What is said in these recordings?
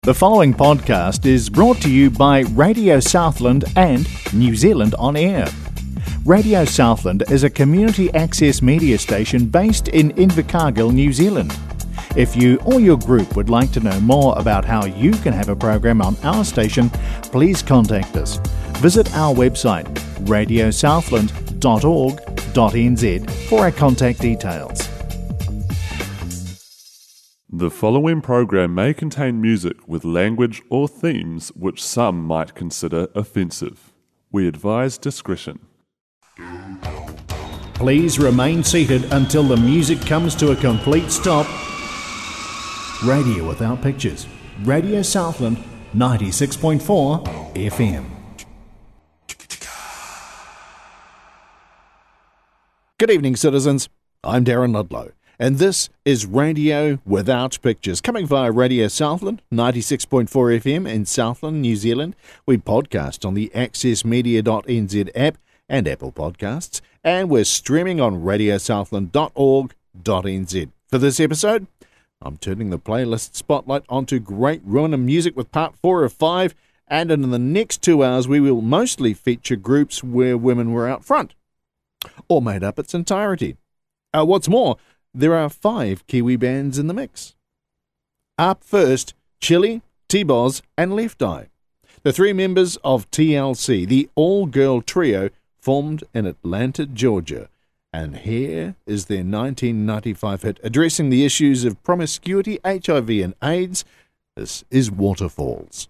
The following podcast is brought to you by Radio Southland and New Zealand On Air. Radio Southland is a community access media station based in Invercargill, New Zealand. If you or your group would like to know more about how you can have a program on our station, please contact us. Visit our website, radiosouthland.org.nz, for our contact details. The following program may contain music with language or themes which some might consider offensive. We advise discretion. Please remain seated until the music comes to a complete stop. Radio without pictures. Radio Southland 96.4 FM. Good evening, citizens. I'm Darren Ludlow, and this is Radio Without Pictures, coming via Radio Southland 96.4 FM in Southland, New Zealand. We podcast on the accessmedia.nz app and Apple Podcasts, and we're streaming on radiosouthland.org.nz. For this episode, I'm turning the playlist spotlight onto Great Ruin and Music with part 4 of 5, and in the next 2 hours we will mostly feature groups where women were out front, or made up its entirety. What's more, there are 5 Kiwi bands in the mix. Up first, Chili, T-Boz and Left Eye. The 3 members of TLC, the all-girl trio, formed in Atlanta, Georgia. And here is their 1995 hit addressing the issues of promiscuity, HIV and AIDS. This is Waterfalls.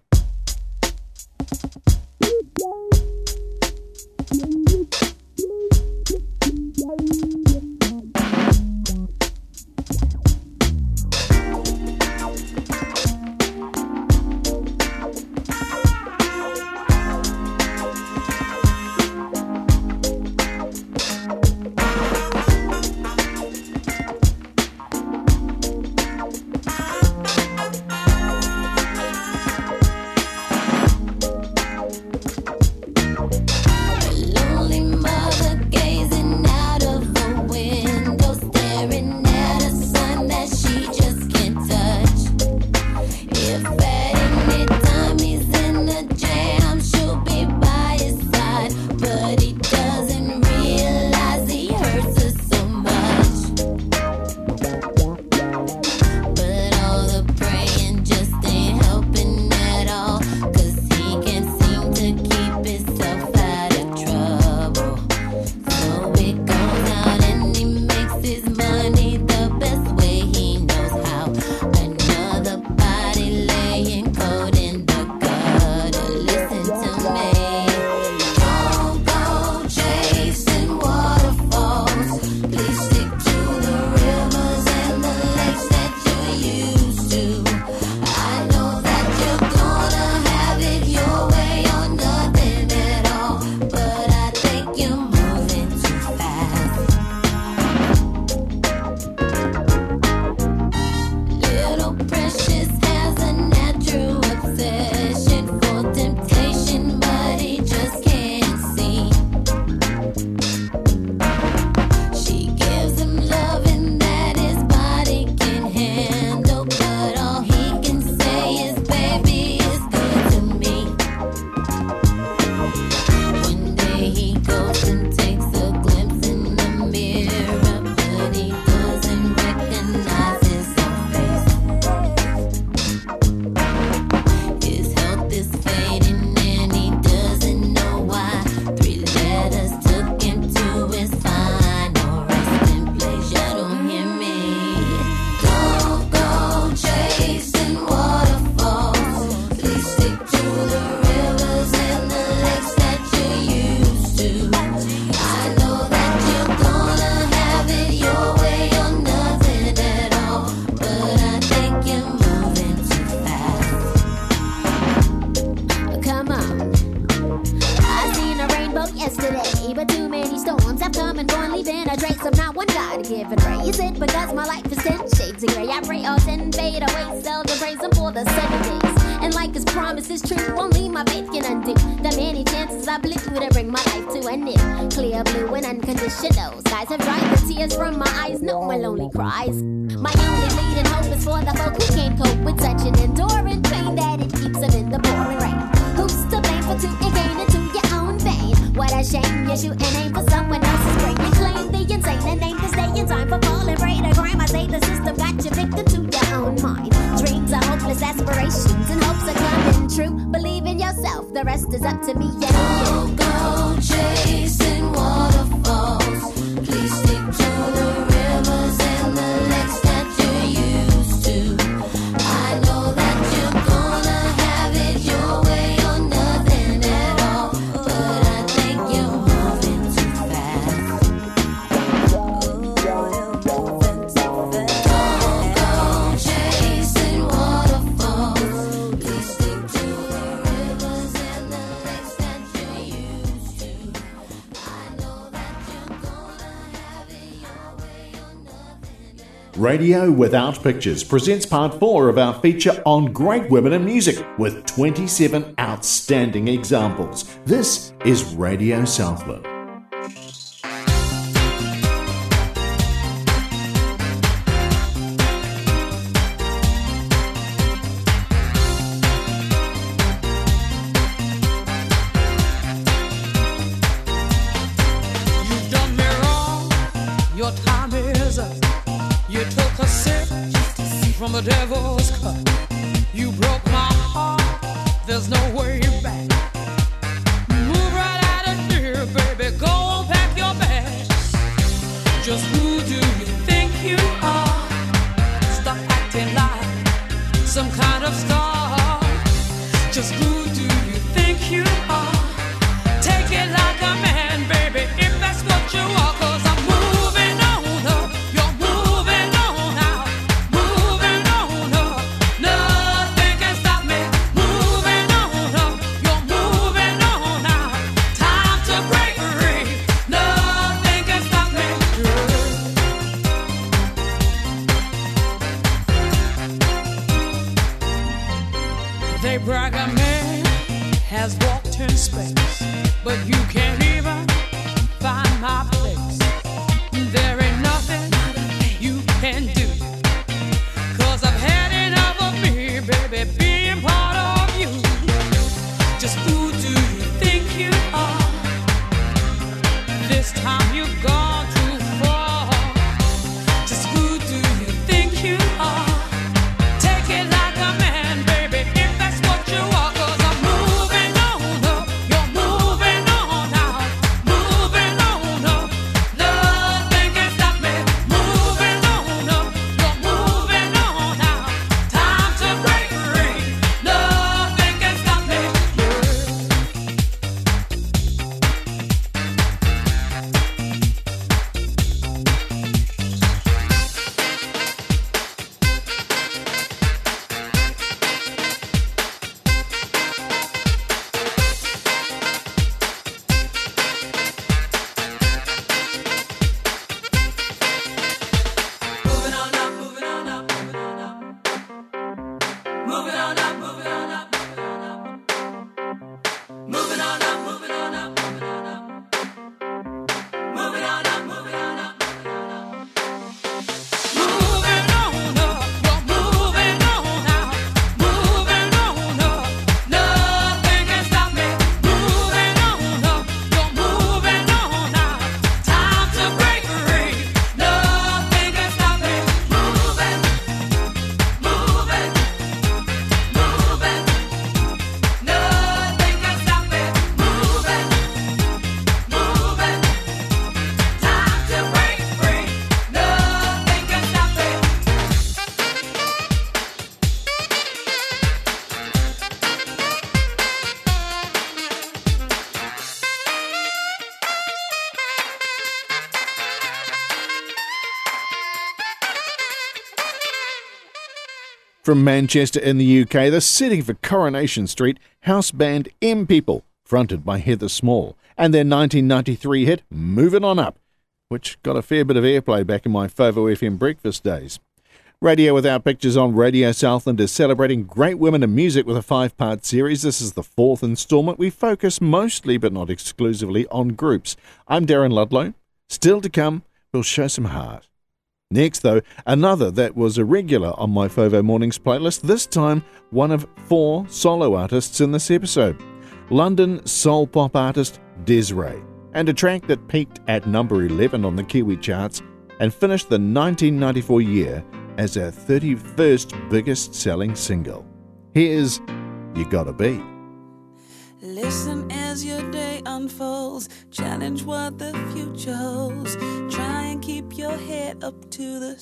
Skies have dried the tears from my eyes, no more lonely cries. My only leading hope is for the folk who can't cope with such an enduring pain that shoot and aim for someone else's brain. You claim the insane and aim to stay in time for falling prey to crime. I say the system got you victim to your own mind. Dreams are hopeless aspirations and hopes are coming true. Believe in yourself, the rest is up to me and you. Go chasing waterfalls. Please stick to the rivers and the lakes that you're used to. I know that you're gonna have it your way or nothing at all, but I think you're moving too fast. Go chasing waterfalls. Please stick to the rivers and the lakes that you're used to. I know that you're gonna have it your way or nothing at all. Radio Without Pictures presents part 4 of our feature on great women in music with 27 outstanding examples. This is Radio Southland. You've done me wrong, your time is up. You took a sip from the devil's cup. You broke my heart, there's no way back. Move right out of here, baby, go pack your bags. Just who do you think you are? Stop acting like some kind of star. Just who do you think you are? Take it like a man, baby, if that's what you are. 'Cause I'm moving on up, you're moving on out, moving on up. Nothing can stop me. Moving on up, you're moving on out. Time to break free. Nothing can stop me. They brag a man has walked in space, but you can't even find my place. There ain't nothing you can do, 'cause I've had enough of me, baby, being part of you. Just who do you think you are? This time you've gone too far. Just who do you think you are? Take it like a man, baby, if that's what you are. 'Cause I'm moving on up, you're moving on out, moving on up. Nothing can stop me. Moving on up, you're moving on out. Time to break free. Nothing can stop me. Moving on up, moving on up, moving on up. Moving on up, moving on up, moving on up. Moving on up, moving on up, moving on up. Moving on up, moving on up, moving on up. Moving on up, you're moving on out. Moving on up, nothing can stop me. Moving on up, you're moving on out. Time to break free. Nothing can stop me. Moving, moving, moving. Nothing can stop me. Moving, moving. Time to break free. Nothing can stop me. From Manchester in the UK, the setting for Coronation Street, house band M People, fronted by Heather Small, and their 1993 hit Moving On Up, which got a fair bit of airplay back in my FOVO FM breakfast days. Radio Without Pictures on Radio Southland is celebrating great women in music with a 5-part series. This is the 4th instalment. We focus mostly, but not exclusively, on groups. I'm Darren Ludlow. Still to come, we'll show some heart. Next, though, another that was a regular on my FOVO Mornings playlist, this time one of 4 solo artists in this episode. London soul pop artist Des'Ree. and a track that peaked at number 11 on the Kiwi charts and finished the 1994 year as our 31st biggest selling single. Here's You Gotta Be. Listen as your day unfolds, challenge what the future holds, try and keep your head up to the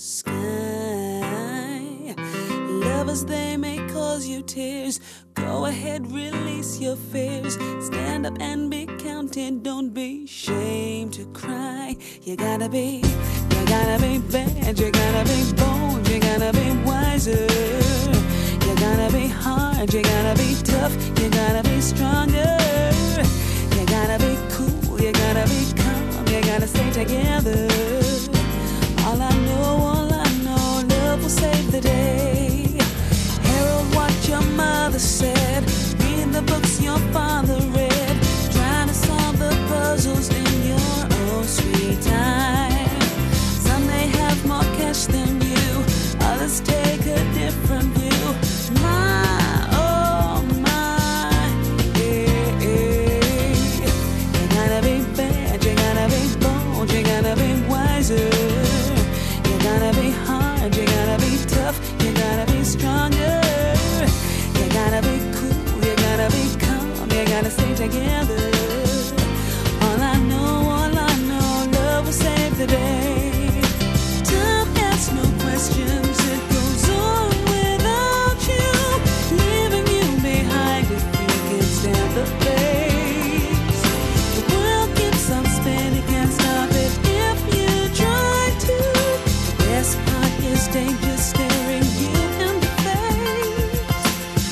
sky. Lovers, they may cause you tears, go ahead, release your fears, stand up and be counted, don't be ashamed to cry. You gotta be bad, you gotta be bold, you gotta be wiser. You gotta be hard, you gotta be tough, you gotta be stronger. You gotta be cool, you gotta be calm, you gotta stay together. All I know, love will save the day. Herald what your mother said, read the books your father read, trying to solve the puzzles in your own sweet time. Some may have more cash than you, others take a different view. My, oh my, yeah, yeah. You gotta be bad, you gotta be bold, you gotta be wiser. You gotta be hard, you gotta be tough, you gotta be stronger. You gotta be cool, you gotta be calm, you gotta stay together. All I know, love will save the day. Time asks no questions, it goes on without you, leaving you behind if you can stand the pace. The world keeps on spinning, can't stop it if you try to. The best part is danger staring you in the face.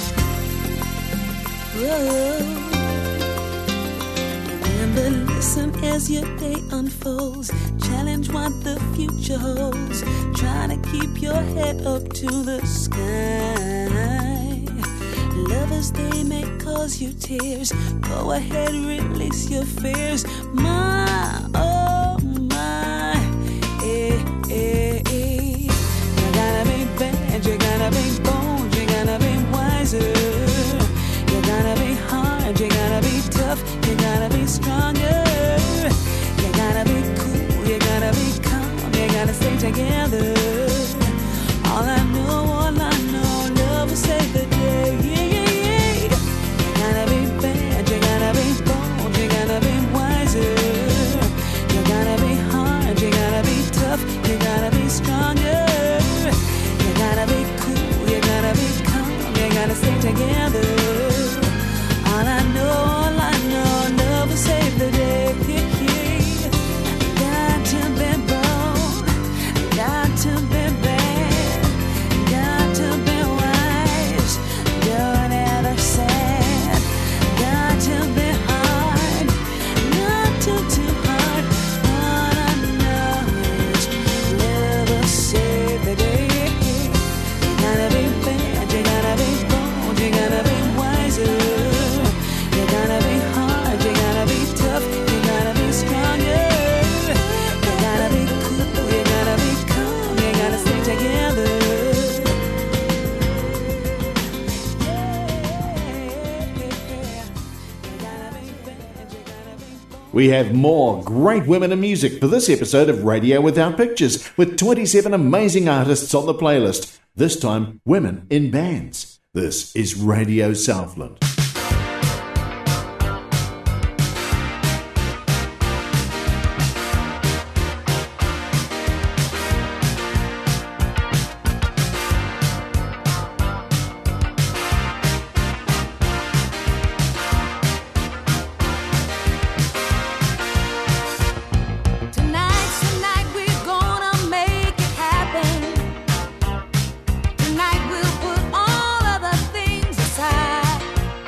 Whoa. Remember, listen as your day unfolds, challenge what the future holds, try to keep your head up to the sky. Lovers, they may cause you tears, go ahead, release your fears. My, oh my, eh, eh, eh. You gotta be bad, you gotta be bold, you gotta be wiser. You gotta be hard, you gotta be tough, you gotta be stronger. You gotta be cool, you gotta be calm, you gotta stay together. All I know, love will save the day. Yeah, yeah, yeah. You gotta be bad, you gotta be bold, you gotta be wiser. You gotta be hard, you gotta be tough, you gotta be stronger. You gotta be cool, you gotta be calm, you gotta stay together. All I know, love will save the day. Got to be bold, got to be bad, got to be wise, don't ever sad. Got to be hard, not too hard. All I know is love will save the day. You gotta be bad, you gotta be bold, you gotta be wiser. You gotta be hard, you gotta be tough, you gotta be stronger. You gotta be cool, you gotta be calm, you gotta stay together. We have more great women in music for this episode of Radio Without Pictures, with 27 amazing artists on the playlist, this time women in bands. This is Radio Southland. Tonight's the night we're gonna make it happen. Tonight we'll put all other things aside.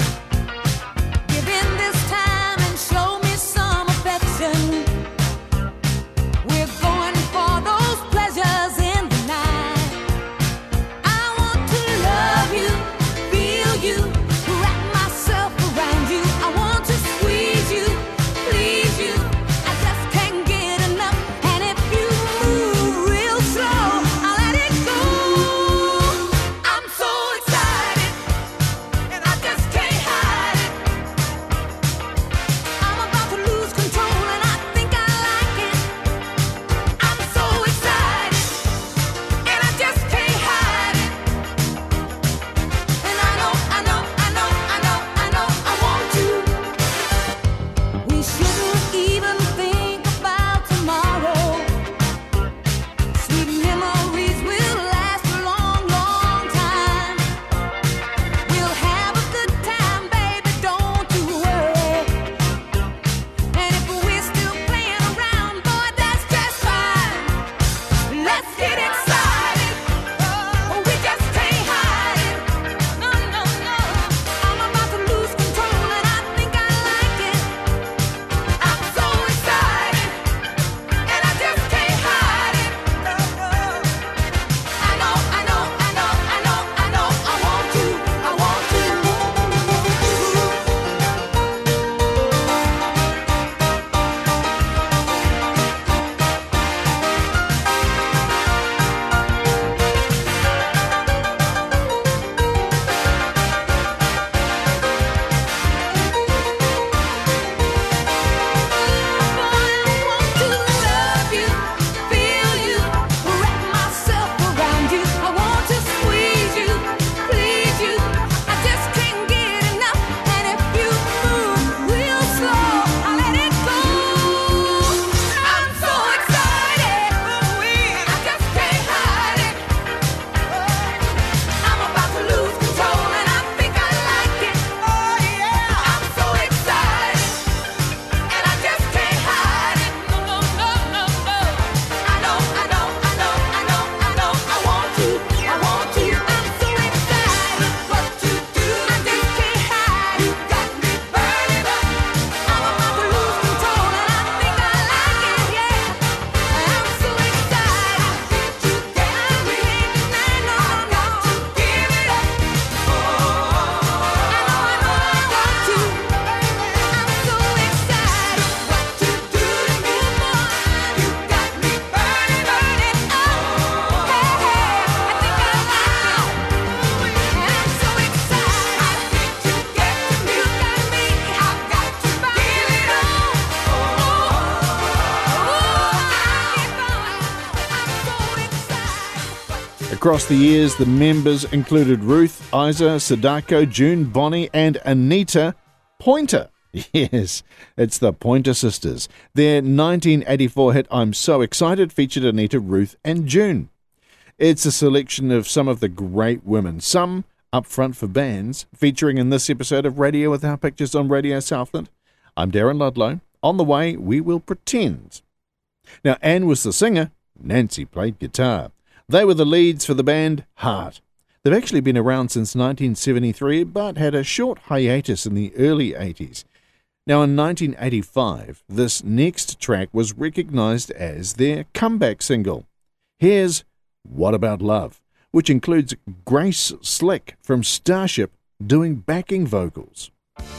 Across the years, the members included Ruth, Isa, Sadako, June, Bonnie, and Anita Pointer. Yes, it's the Pointer Sisters. Their 1984 hit I'm So Excited featured Anita, Ruth, and June. It's a selection of some of the great women, some up front for bands, featuring in this episode of Radio Without Pictures on Radio Southland. I'm Darren Ludlow. On the way, we will pretend. Now, Anne was the singer, Nancy played guitar. They were the leads for the band Heart. They've actually been around since 1973, but had a short hiatus in the early 80s. Now, in 1985, this next track was recognised as their comeback single. Here's What About Love, which includes Grace Slick from Starship doing backing vocals.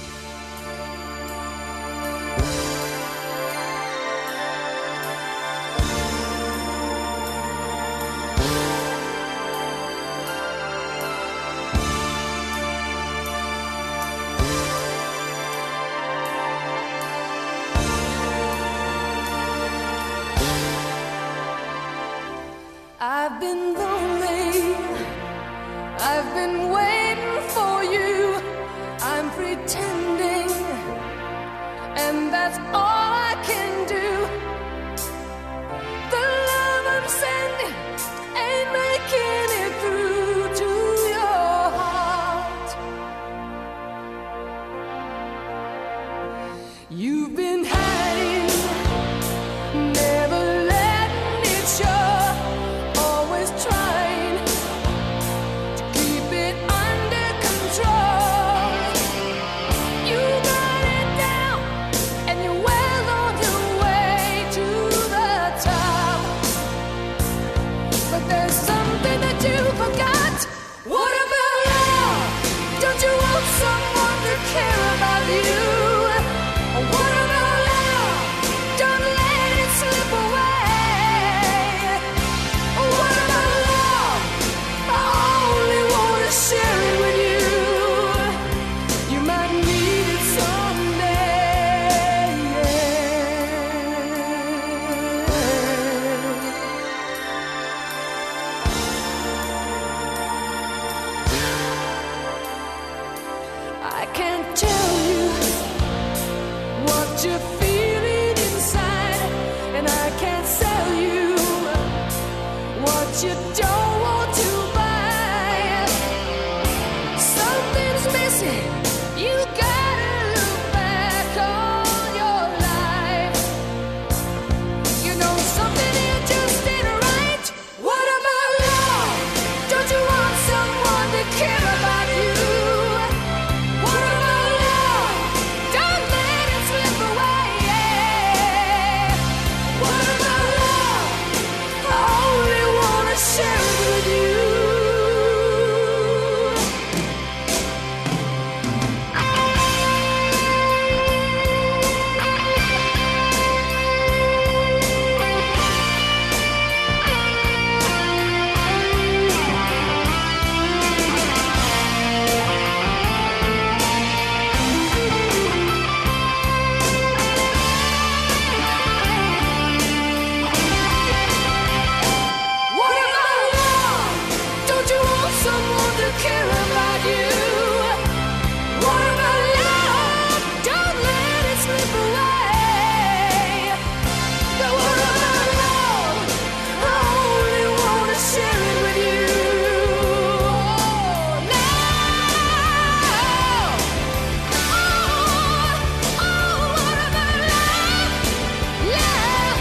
I've been lonely, I've been waiting for you, I'm pretending, and that's all I can do. The love I'm sending ain't making it through to your heart. You've been hiding, never letting it show. Trying to keep it under control. You got it down, and you're well on your way to the top. But there's something that you forgot. What about love? Don't you want someone to care about you? What about love? Don't let it slip away. What about love? I only want to share it with you. You might need it someday. I can't tell you what you're feeling inside, and I can't sell you what you don't want to buy. Something's missing. You gotta look back on your life. You know something here just ain't right. What about love? Don't you want someone to care about you? What about love? Don't let it slip away. What about love? I only wanna share it with you. What about love? Don't you want someone to care about you? What about love? Don't let it slip away. But what about love? I only want to share it with you. What about love? Love.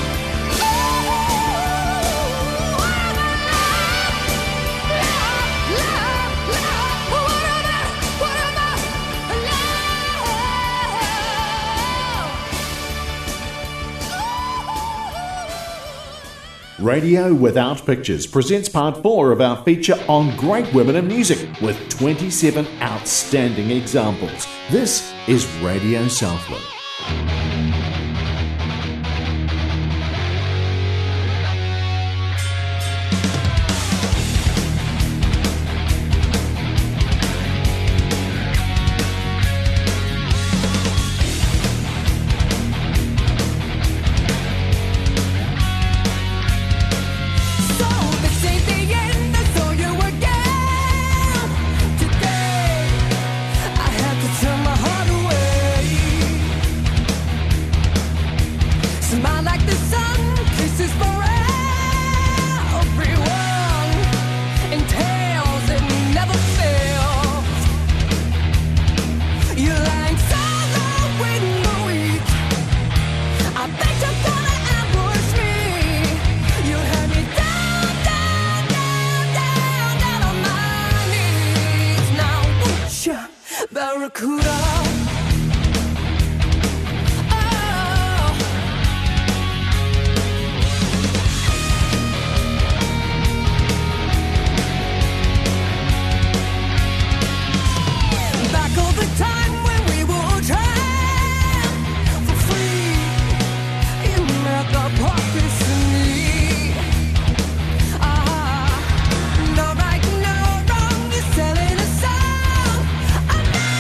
Radio Without Pictures presents part 4 of our feature on great women in music with 27 outstanding examples. This is Radio Southland. So this ain't the end. Barracuda. Back all the time when we would try for free, you met the pockets in me. No right, no wrong, you're selling a song. A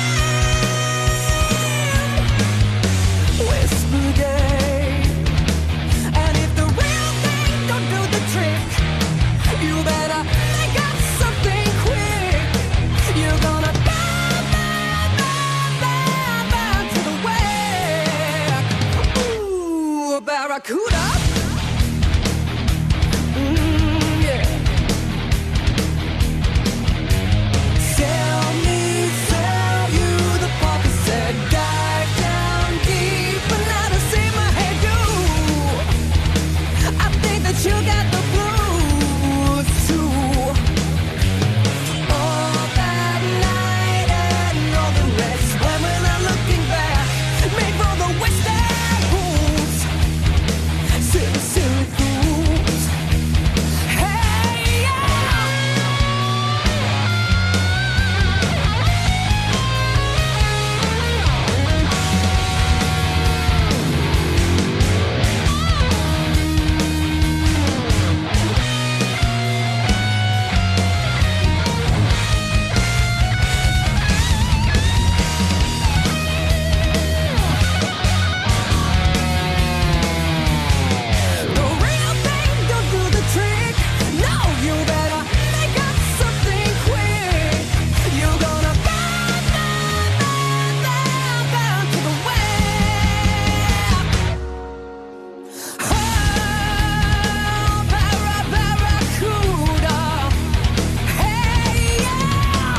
name, whisper day. And if the real thing don't do the trick, you better make up something quick. You're gonna burn to the wreck. Ooh, Barracuda. Yeah. Sell me, sell you. The papa said, dive down deep, but now to see my head you. I think that you got the blues too. All that night and all the rest, when we're not looking back, made for the western pools. Silly, silly fools. Hey, yeah. The real thing don't do the trick. No, you better make up something quick. You're gonna burn to the web. Oh, Barracuda. Hey, yeah.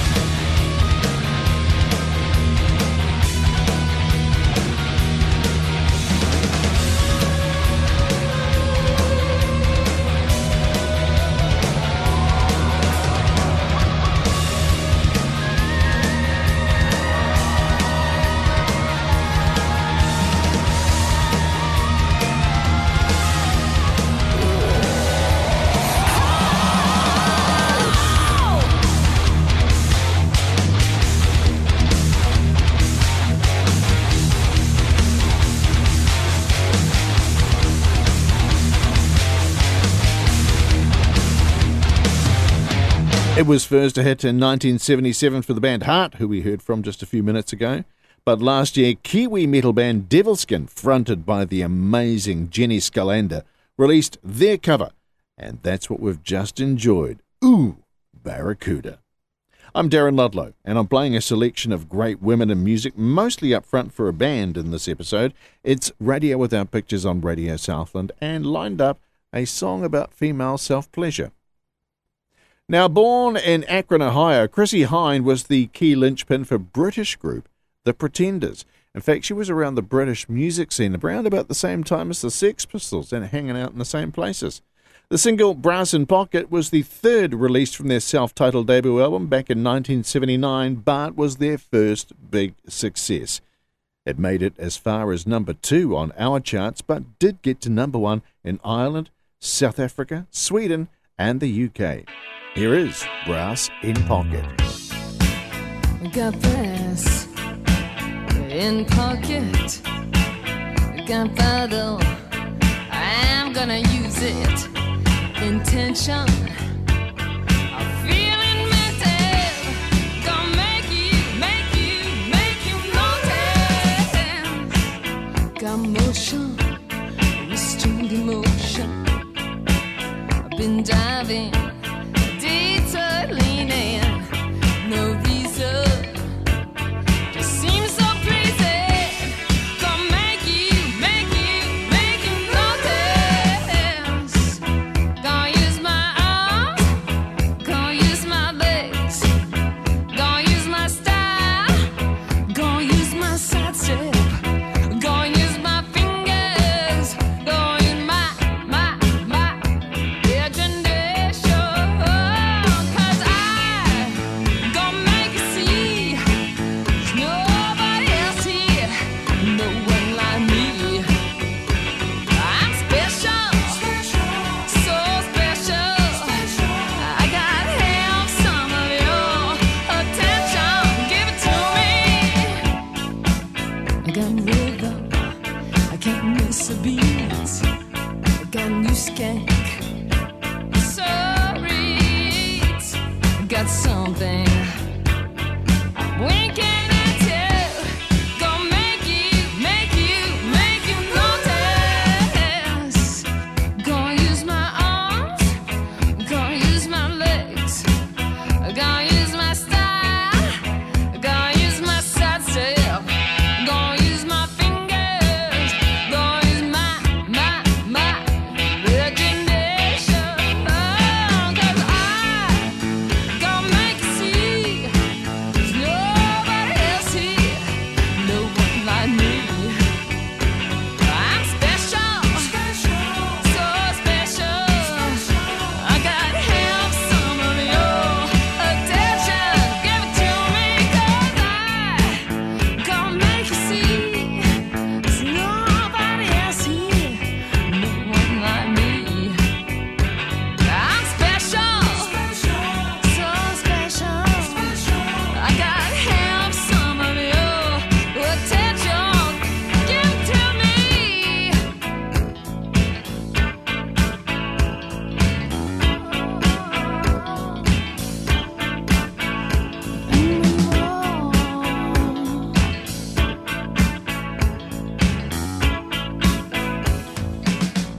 It was first a hit in 1977 for the band Heart, who we heard from just a few minutes ago. But last year, Kiwi metal band Devilskin, fronted by the amazing Jenny Scalander, released their cover. And that's what we've just enjoyed. Ooh, Barracuda. I'm Darren Ludlow, and I'm playing a selection of great women in music, mostly up front for a band in this episode. It's Radio Without Pictures on Radio Southland, and lined up a song about female self-pleasure. Now, born in Akron, Ohio, Chrissie Hynde was the key linchpin for British group The Pretenders. In fact, she was around the British music scene around about the same time as the Sex Pistols and hanging out in the same places. The single Brass in Pocket was the third released from their self-titled debut album back in 1979, but was their first big success. It made it as far as number 2 on our charts, but did get to number 1 in Ireland, South Africa, Sweden, and the UK. Here is Brass in Pocket. Got brass in pocket. Gunpowder, I'm gonna use it. Intention, I'm feeling mental. Gonna make you notice. Got motion, restrained emotion. I've been diving. Leaning, no reason, just seems so crazy. Gonna make you notice. Gonna use my arm.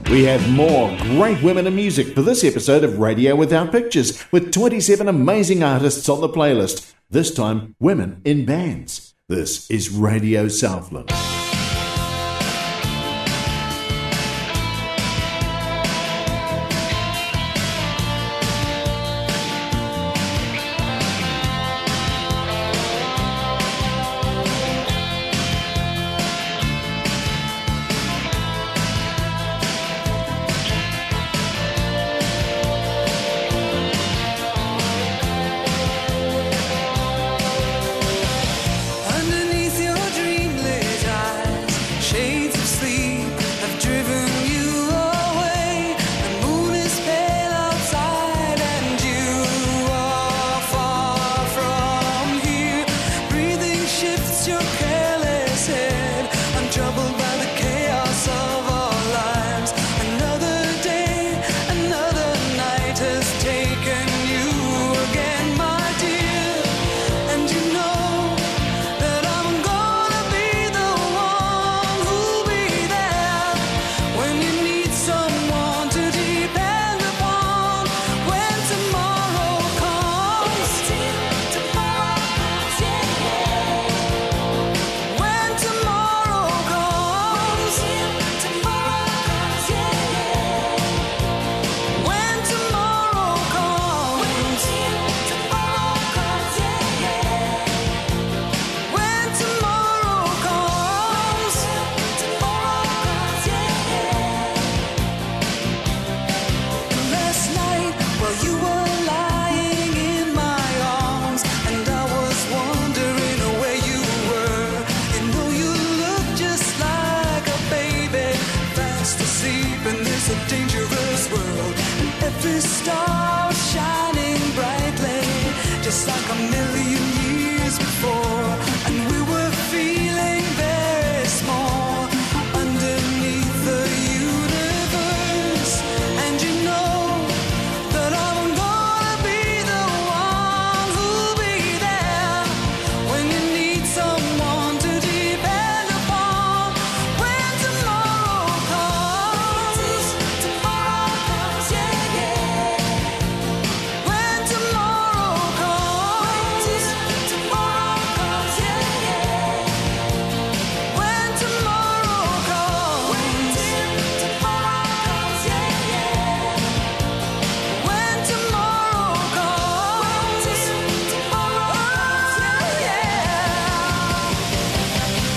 We have more great women in music for this episode of Radio Without Pictures, with 27 amazing artists on the playlist, this time women in bands. This is Radio Southland. Underneath your dream-lit eyes, shades of sleep have driven you away. The moon is pale outside and you are far from here. Breathing shifts your careless head, untroubled by the chaos of our lives. Another day, another night has taken you again, my dear. And you know that I'm gonna be the one who'll be there when you need someone to depend upon. When tomorrow comes, when tomorrow comes, when tomorrow comes, when tomorrow comes, last night while you were lying in my arms and I was wondering where you were, you know you look just like a baby, fast asleep in this dangerous world, and every star shining brightly, just like a million years before, and we were feeling very small underneath the universe. And you know that I'm gonna be the one who'll be there when you need someone to depend upon. When tomorrow comes, when tomorrow comes, when tomorrow comes, when tomorrow comes, oh yeah.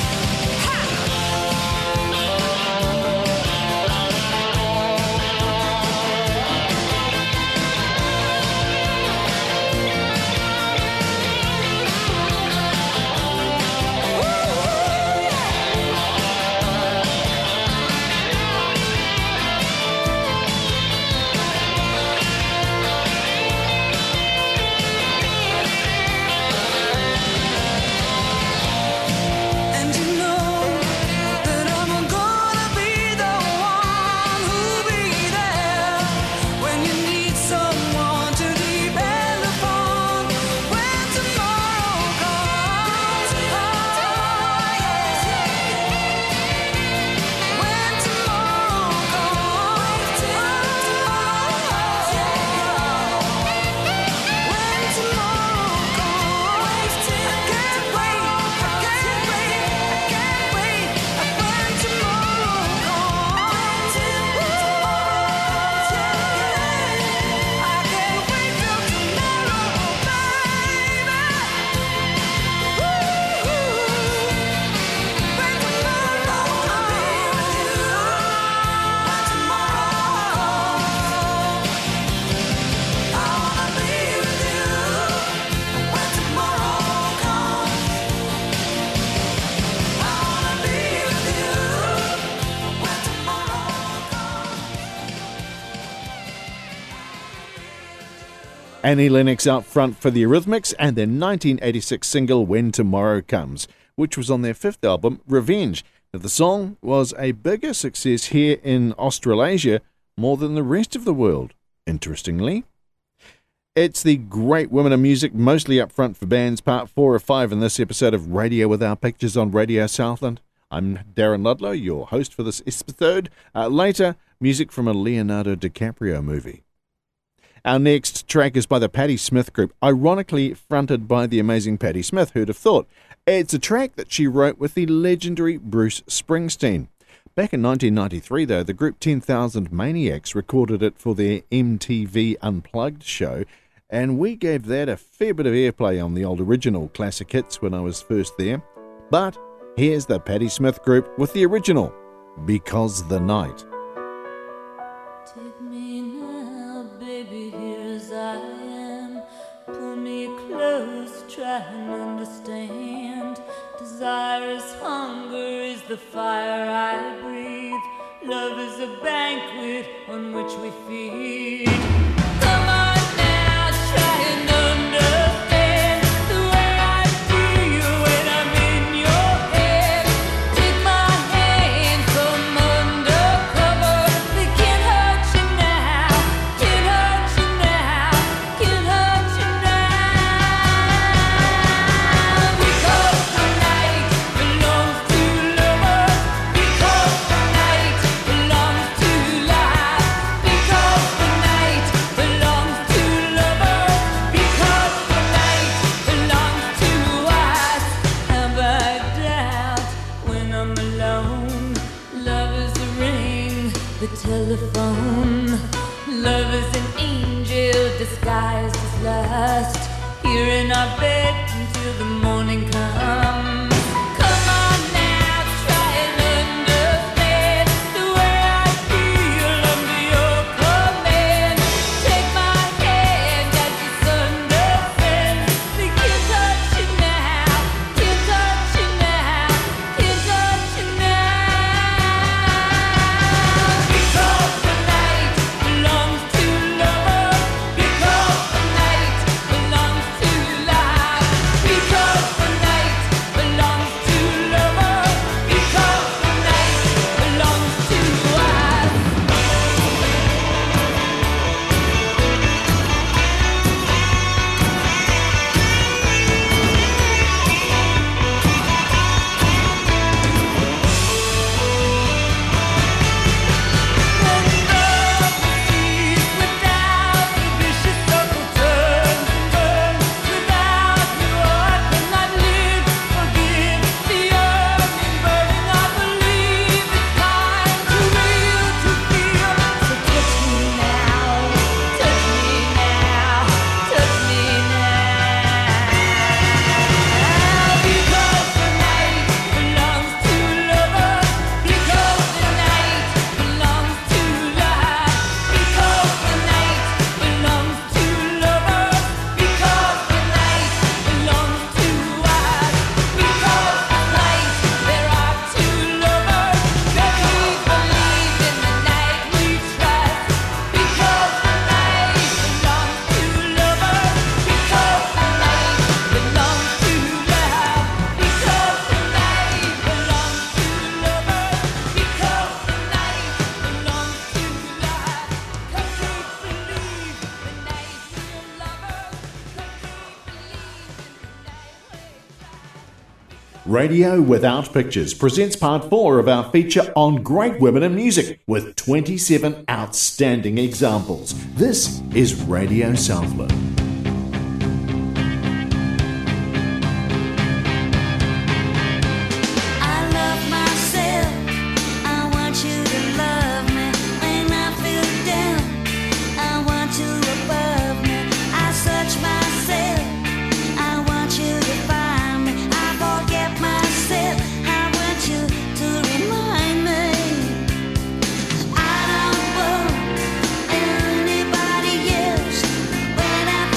And you know that I'm gonna be the one who'll be there when you need someone to depend upon. When tomorrow comes, oh yeah. When tomorrow comes, oh yeah. When tomorrow comes, I can't wait, I can't wait, I can't wait. When tomorrow comes, I can't wait till tomorrow, baby. When tomorrow Annie Lennox out front for the Eurythmics and their 1986 single When Tomorrow Comes, which was on their fifth album, Revenge. Now, the song was a bigger success here in Australasia more than the rest of the world, interestingly. It's the great women in music, mostly up front for bands, part 4 of 5 in this episode of Radio Without Pictures on Radio Southland. I'm Darren Ludlow, your host for this episode. Later, music from a Leonardo DiCaprio movie. Our next track is by the Patti Smith Group, ironically fronted by the amazing Patti Smith, who'd have thought. It's a track that she wrote with the legendary Bruce Springsteen. Back in 1993, though, the group 10,000 Maniacs recorded it for their MTV Unplugged show, and we gave that a fair bit of airplay on the old original classic hits when I was first there. But here's the Patti Smith Group with the original, Because the Night. Take me now, baby, here as I am. Pull me close, try and understand. Desire is hunger, is the fire I breathe. Love is a banquet on which we feed. Come on now, try and understand the way I feel when I'm in your head. Take my hand from undercover. They can't hurt you now, can't hurt you now, can't hurt you now. Because the night belongs to lovers. Because the night belongs to life. Because the night belongs to lovers. Because the night belongs to us. Have I doubt when I'm alone? Love is a ring, the telephone. Love is an angel disguised as lust. Here in our bed until the morning comes. Come on now, try and understand the way I feel under your command. Take my hand as the sun descends. They can't touch you now, can't touch you now, can't touch you now. Because the night belongs to lovers. Because the night belongs to life. Because the night belongs to lovers. Because the night belongs to us. When love proceeds without the vicious circle turns and burns. Without you, I cannot live. Forgive the yearning, burning. I believe it's time to real to feel. So touch me now, touch me now, touch me now. Because the night belongs to lovers. Because the night belongs to life. Because the night belongs to lovers. Because the night belongs to us. Because tonight there are two lovers. That we believe in the night we trust. Because the night belongs to lovers. Because the night belongs to love. Because the night belongs to lovers. Because the night belongs to love. 'Cause we believe the night we're lovers. 'Cause we believe in the night we trust. Radio Without Pictures presents part 4 of our feature on great women in music with 27 outstanding examples. This is Radio Southland. I love myself. I want you to love me when I feel down. I want you above me. I search myself. I want you to find me. I forget myself. I want you to remind me. I don't want anybody else when I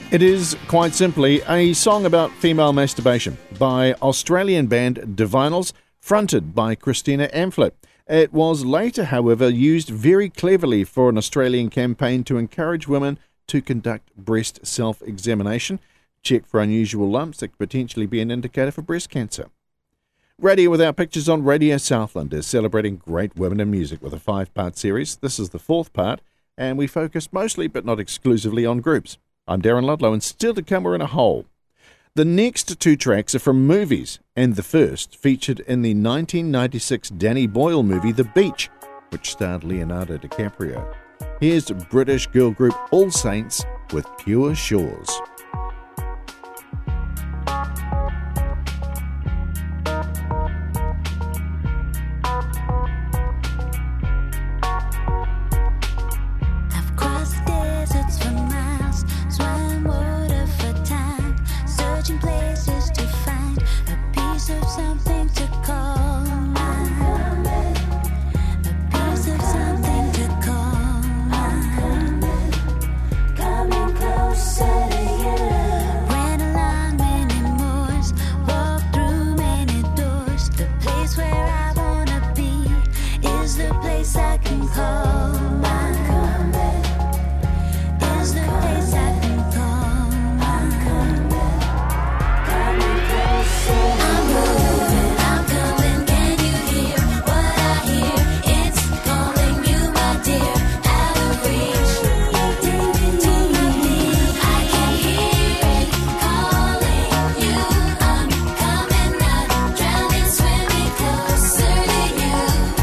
It is, quite simply, a song about female masturbation by Australian band Divinals, fronted by Christina Amphlett. It was later, however, used very cleverly for an Australian campaign to encourage women to conduct breast self-examination, check for unusual lumps that could potentially be an indicator for breast cancer. Radio Without Pictures on Radio Southland is celebrating great women in music with a 5-part series. This is the 4th part, and we focus mostly, but not exclusively, on groups. I'm Darren Ludlow, and still to come, we're in a hole. The next 2 tracks are from movies, and the first featured in the 1996 Danny Boyle movie The Beach, which starred Leonardo DiCaprio. Here's British girl group All Saints with Pure Shores. I've crossed deserts for miles, swam water for time, searching places to find a piece of something to call mine. A piece of something to call mine. Coming closer to you. Ran along many moors, walked through many doors. The place where I wanna be is the place I can call mine. Is the place I can call mine. Coming closer. I'm moving, I'm coming. Can you hear what I hear? It's calling you, my dear. Out of reach, taking to my knee. I can hear it calling you. I'm coming out, drowning, swimming closer to you.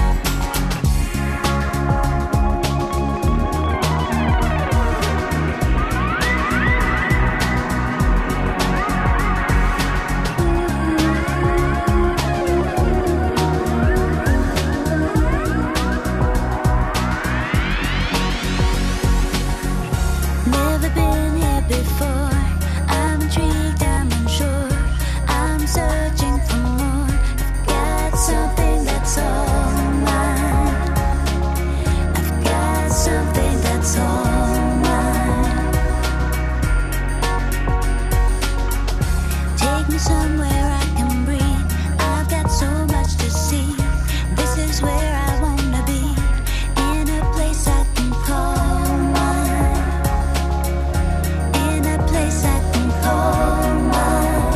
Never been here before. I'm intrigued, I'm unsure. I'm searching for more. I've got something that's all mine. I've got something that's all mine. Take me somewhere I can breathe. I've got so much to see. This is where I wanna be. In a place I can call mine. In a place I can call mine.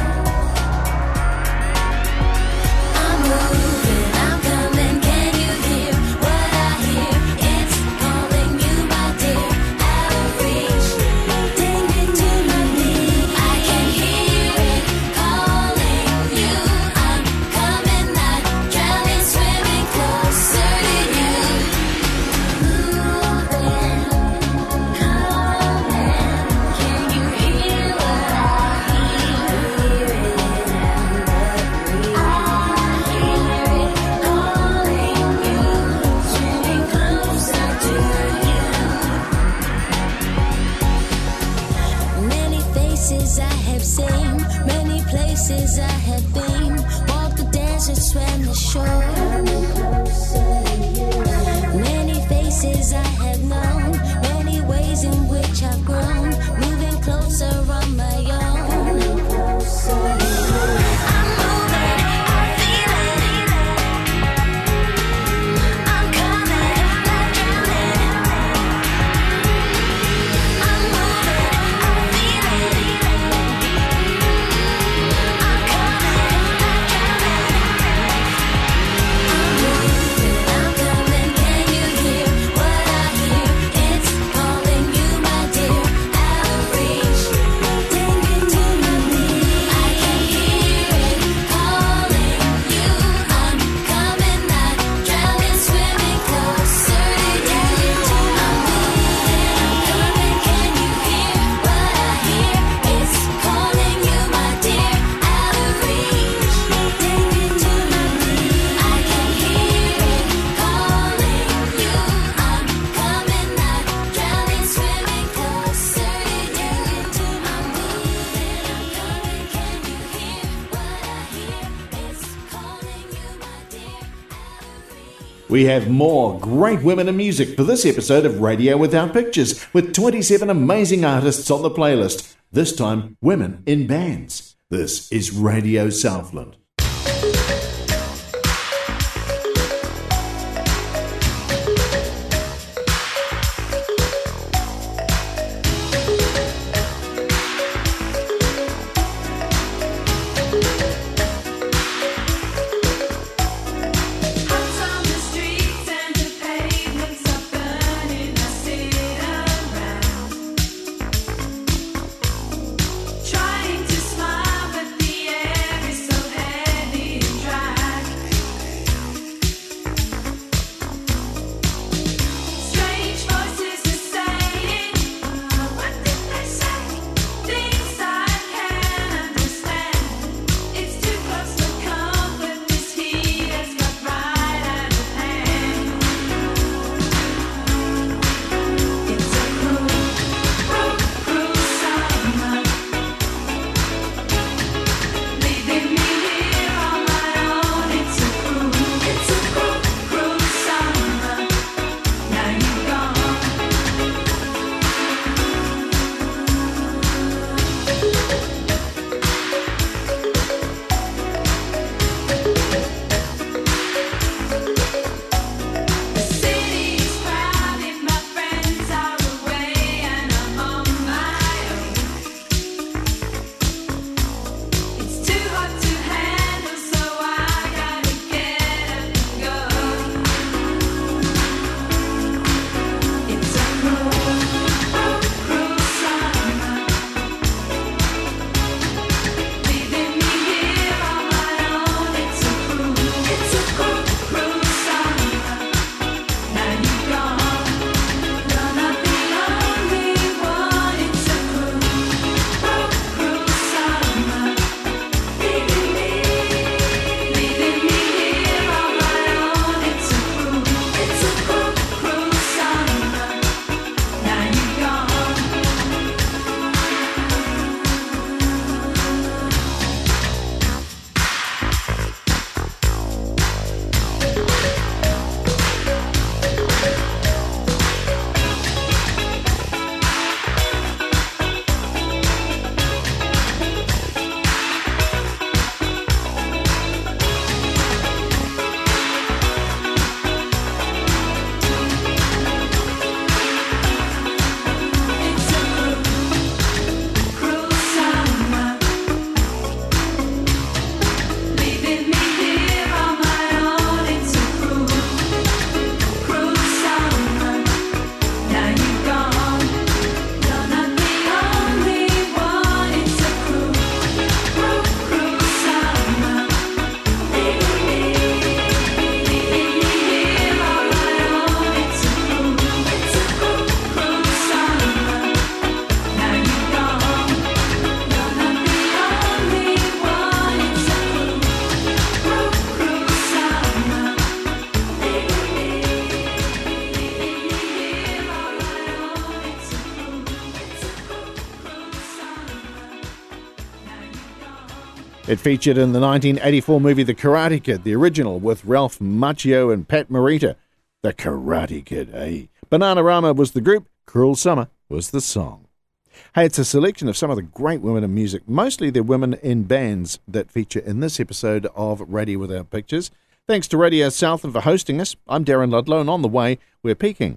I'm moving, I'm coming. Can you hear what I hear? It's calling you, my dear. Out of reach, taking to my knee. I can hear it calling you. I'm coming out, drowning, swimming closer to you. Moving, coming. Can you hear what I hear? I hear it calling you, swimming closer to you. Many faces I have seen, many places I have been. Walked the desert, swam the shore. Many faces I have known, many ways in which I've grown. Moving closer on my own. I'm moving, I feel it. I'm coming, not drowning. I'm moving, I feel it. I'm coming, not drowning. I'm moving, I'm coming. Can you hear what I hear? It's calling you, my dear. Out of reach, taking to my knee. I can hear it calling you. I'm coming out, drowning, swimming closer to you. I'm moving, I'm coming. Can you hear what I hear? It's calling you, my dear. Out of reach, taking to my knee. I can hear it calling you. I'm coming out, drowning, swimming closer to you. I'm moving, I'm coming. Can you hear what I hear? It's calling you, my dear. Out of reach. We have more great women in music for this episode of Radio Without Pictures, with 27 amazing artists on the playlist. this time women in bands. This is Radio Southland. Trying to smile, but the air is so heavy. It featured in the 1984 movie The Karate Kid, the original, with Ralph Macchio and Pat Morita. The Karate Kid, eh? Bananarama was the group, Cruel Summer was the song. Hey, it's a selection of some of the great women in music. Mostly they're women in bands that feature in this episode of Radio Without Pictures. Thanks to Radio Southland for hosting us. I'm Darren Ludlow, and on the way, we're peaking.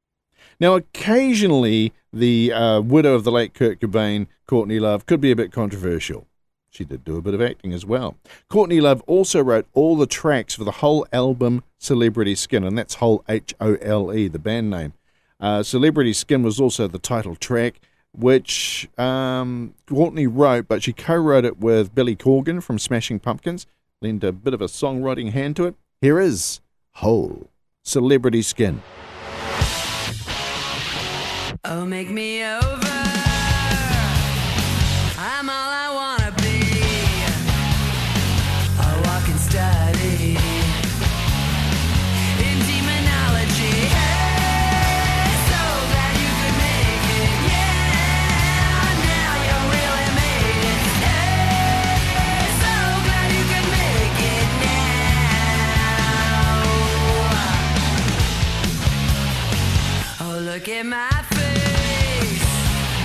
Now, occasionally, the widow of the late Kurt Cobain, Courtney Love, could be a bit controversial. She did do a bit of acting as well. Courtney Love also wrote all the tracks for the whole album Celebrity Skin, and that's whole H-O-L-E, the band name. Celebrity Skin was also the title track, which Courtney wrote, but she co-wrote it with Billy Corgan from Smashing Pumpkins. Lent a bit of a songwriting hand to it. Here is Whole, Celebrity Skin. Oh, make me over. I'm all I wanna be. A walking study in demonology. Hey, so glad you could make it. Yeah, now you really made it. Hey, so glad you could make it now. Oh, look at my face.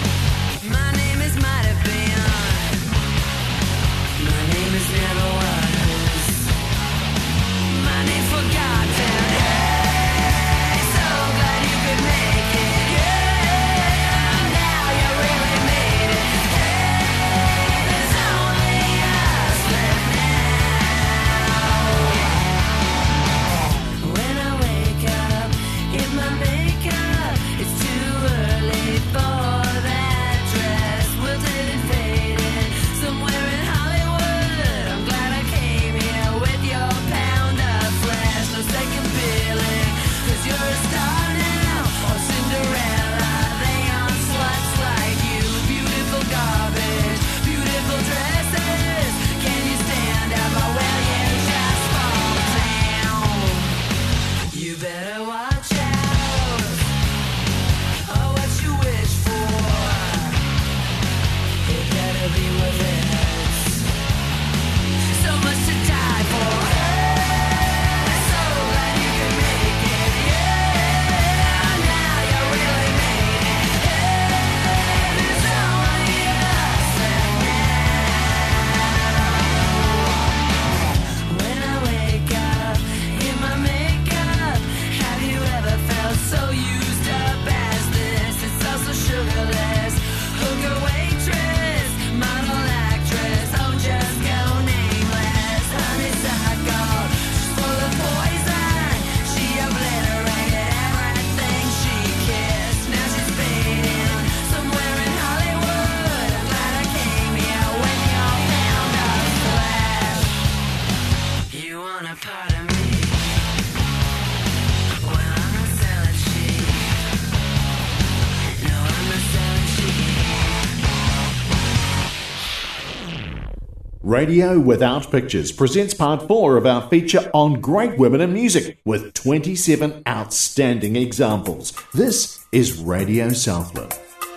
Radio Without Pictures presents part 4 of our feature on great women in music with 27 outstanding examples. This is Radio Southland.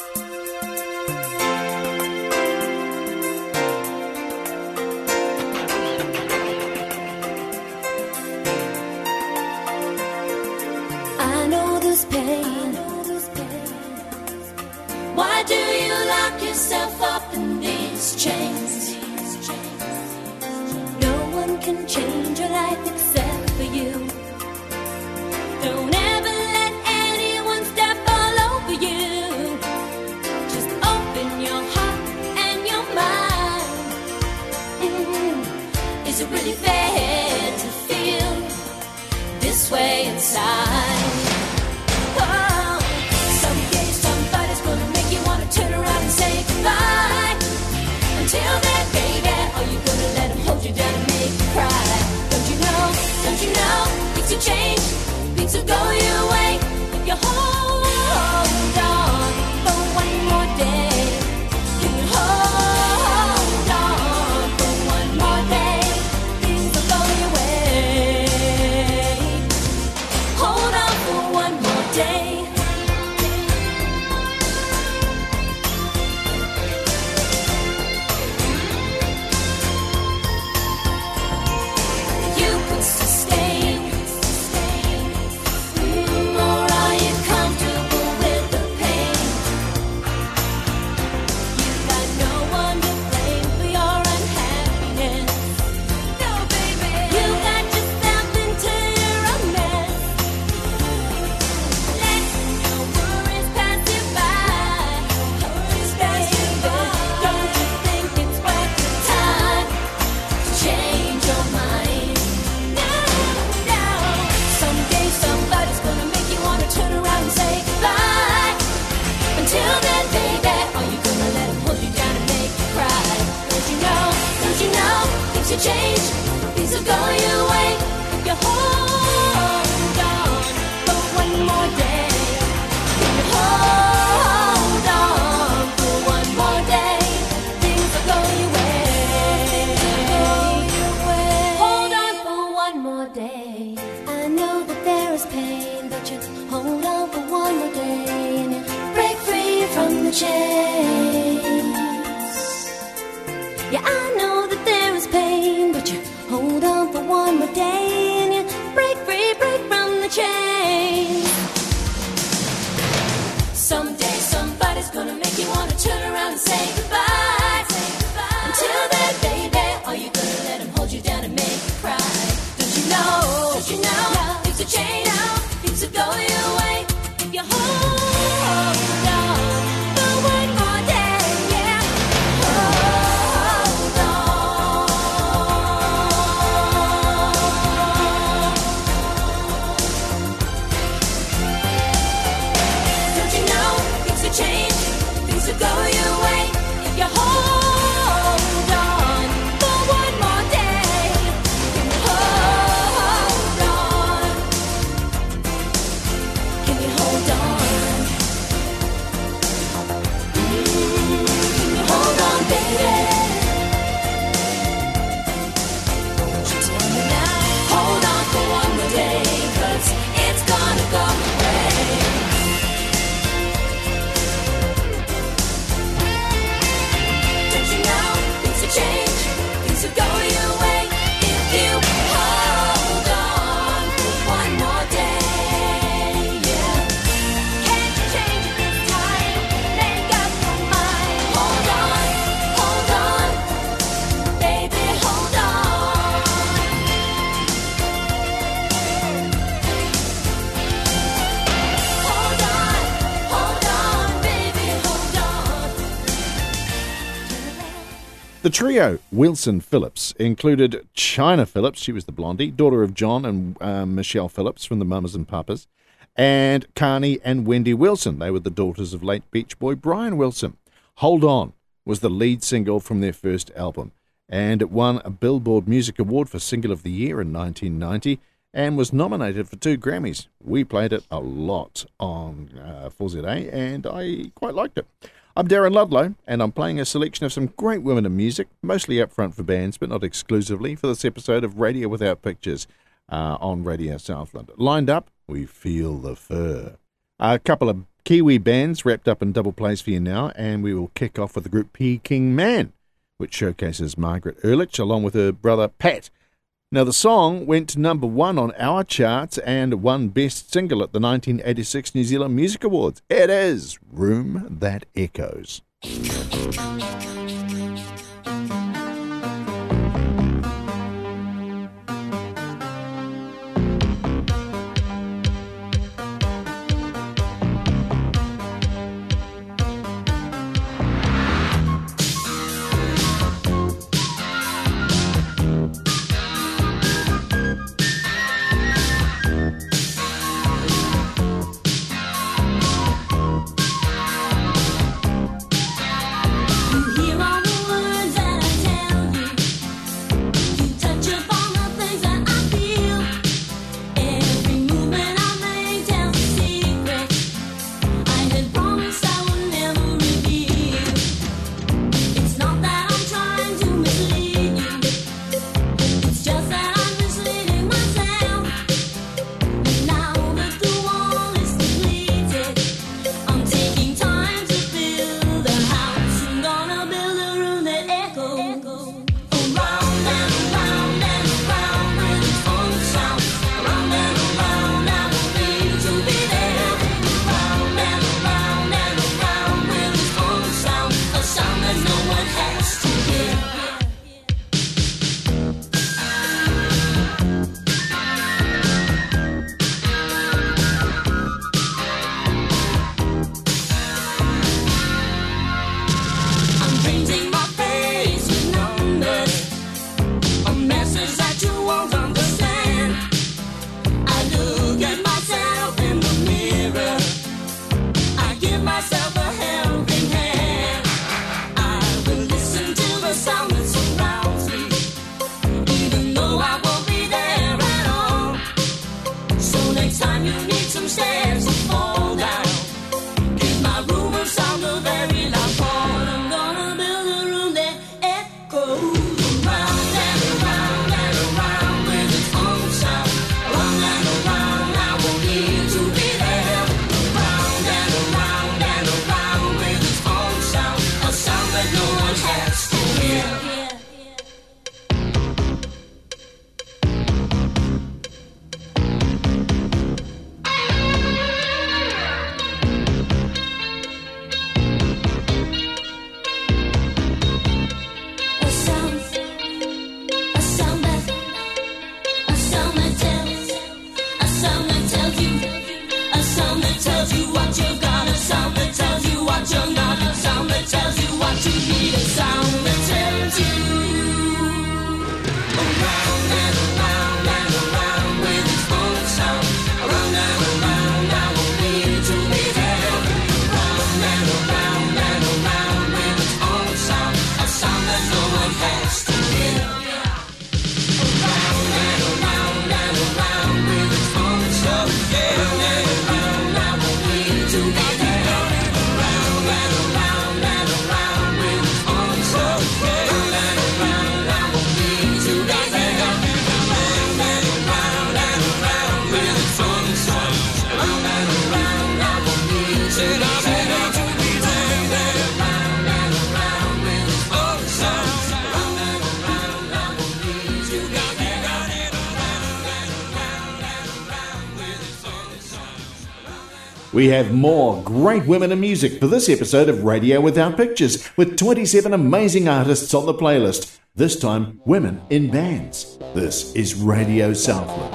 I know this pain. Why do you lock yourself up in these chains? No one can change your life except for you. Don't ever let anyone step all over you. Just open your heart and your mind. Is it really fair to feel this way inside? Oh, someday somebody's gonna make you wanna turn around and say goodbye. Until then, baby, are you gonna let him hold you down and make you cry? Don't you know, things will change, things will go your way if you hold on for one more day. Can you hold on for one more day? Things will go your way. Hold on for one more day. You could sustain, or are you comfortable with the pain? You got no one to blame for your unhappiness. No, baby, you got yourself into your own mess. Let your worries pass you by. Don't you think it's worth your time to change your mind? No. Someday somebody's gonna make you wanna turn around and say goodbye. Until then, baby, are you gonna let him hold you down and make you cry? Don't you know, things will change, things will go your way if you hold on for one more day. If you hold on for one more day, things will go your way. Hold on for one more day. I know that there is pain, but you hold on for one more day and you break free from the chains. Yeah, I know that there is pain, but you hold on for one more day and you break free, break from the chains. Someday somebody's gonna make you wanna turn around and say goodbye. Until then, baby, are you gonna let him hold you down and make you cry? Don't you know, things will change, things will go your way if you hold on for one more day. Yeah, hold on. Don't you know, things will change, things will go your way if you hold on for one more day. Can you hold on? Can you hold on? Can you hold on, baby? Won't you tell me now? Hold on for one more day, 'cause it's gonna go away. Don't you know, things will change, things will go your way if you hold on for one more day. Yeah, can't you change it this time? Make up your mind. Hold on, baby, hold on. Hold on, baby, hold on. The trio, Wilson Phillips, included China Phillips, she was the blondie, daughter of John and Michelle Phillips from the Mamas and Papas, and Carney and Wendy Wilson. They were the daughters of late Beach Boy Brian Wilson. Hold On was the lead single from their first album, and it won a Billboard Music Award for Single of the Year in 1990 and was nominated for 2 Grammys. We played it a lot on 4ZA, and I quite liked it. I'm Darren Ludlow, and I'm playing a selection of some great women in music, mostly up front for bands, but not exclusively, for this episode of Radio Without Pictures on Radio Southland. Lined up, we feel the fur. A couple of Kiwi bands wrapped up in double plays for you now, and we will kick off with the group Peking Man, which showcases Margaret Ehrlich along with her brother Pat. Now, the song went to number 1 on our charts and won Best Single at the 1986 New Zealand Music Awards. It is Room That Echoes. We have more great women in music for this episode of Radio Without Pictures, with 27 amazing artists on the playlist, this time women in bands. This is Radio Southland.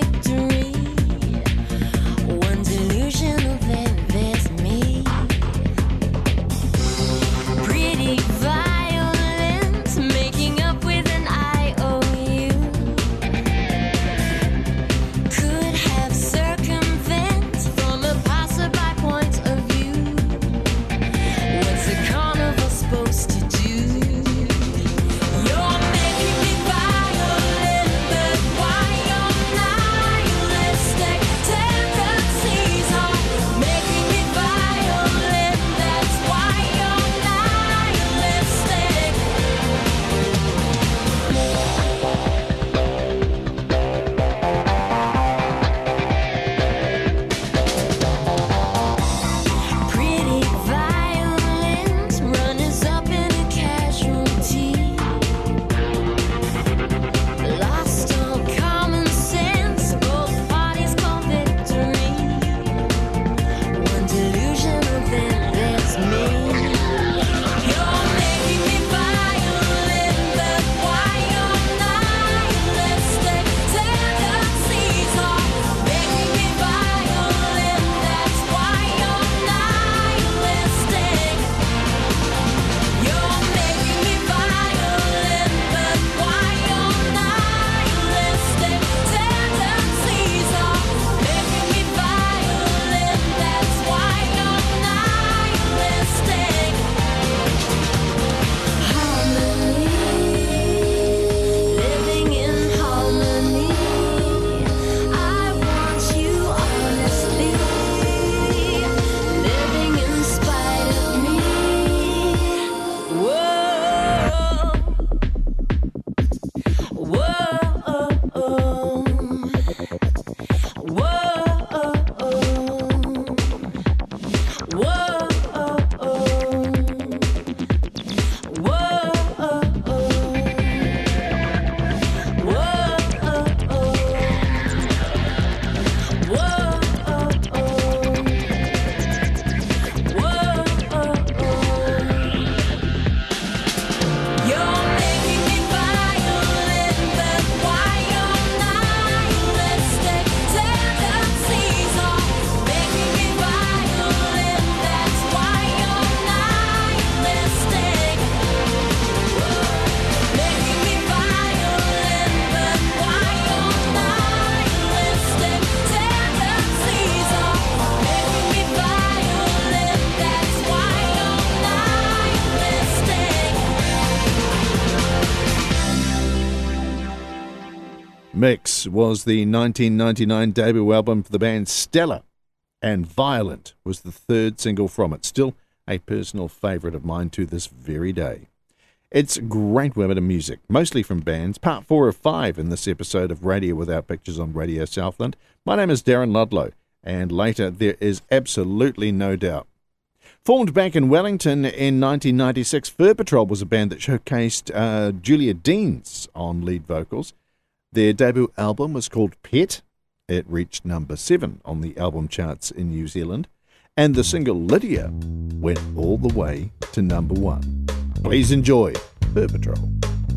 One delusion of envy. Mix was the 1999 debut album for the band Stella, and Violent was the third single from it. Still a personal favourite of mine to this very day. It's great women in music, mostly from bands. Part 4 of 5 in this episode of Radio Without Pictures on Radio Southland. My name is Darren Ludlow, and later there is absolutely no doubt. Formed back in Wellington in 1996, Fur Patrol was a band that showcased Julia Deans on lead vocals. Their debut album was called Pet. It reached number 7 on the album charts in New Zealand, and the single Lydia went all the way to number 1. Please enjoy Fur Patrol.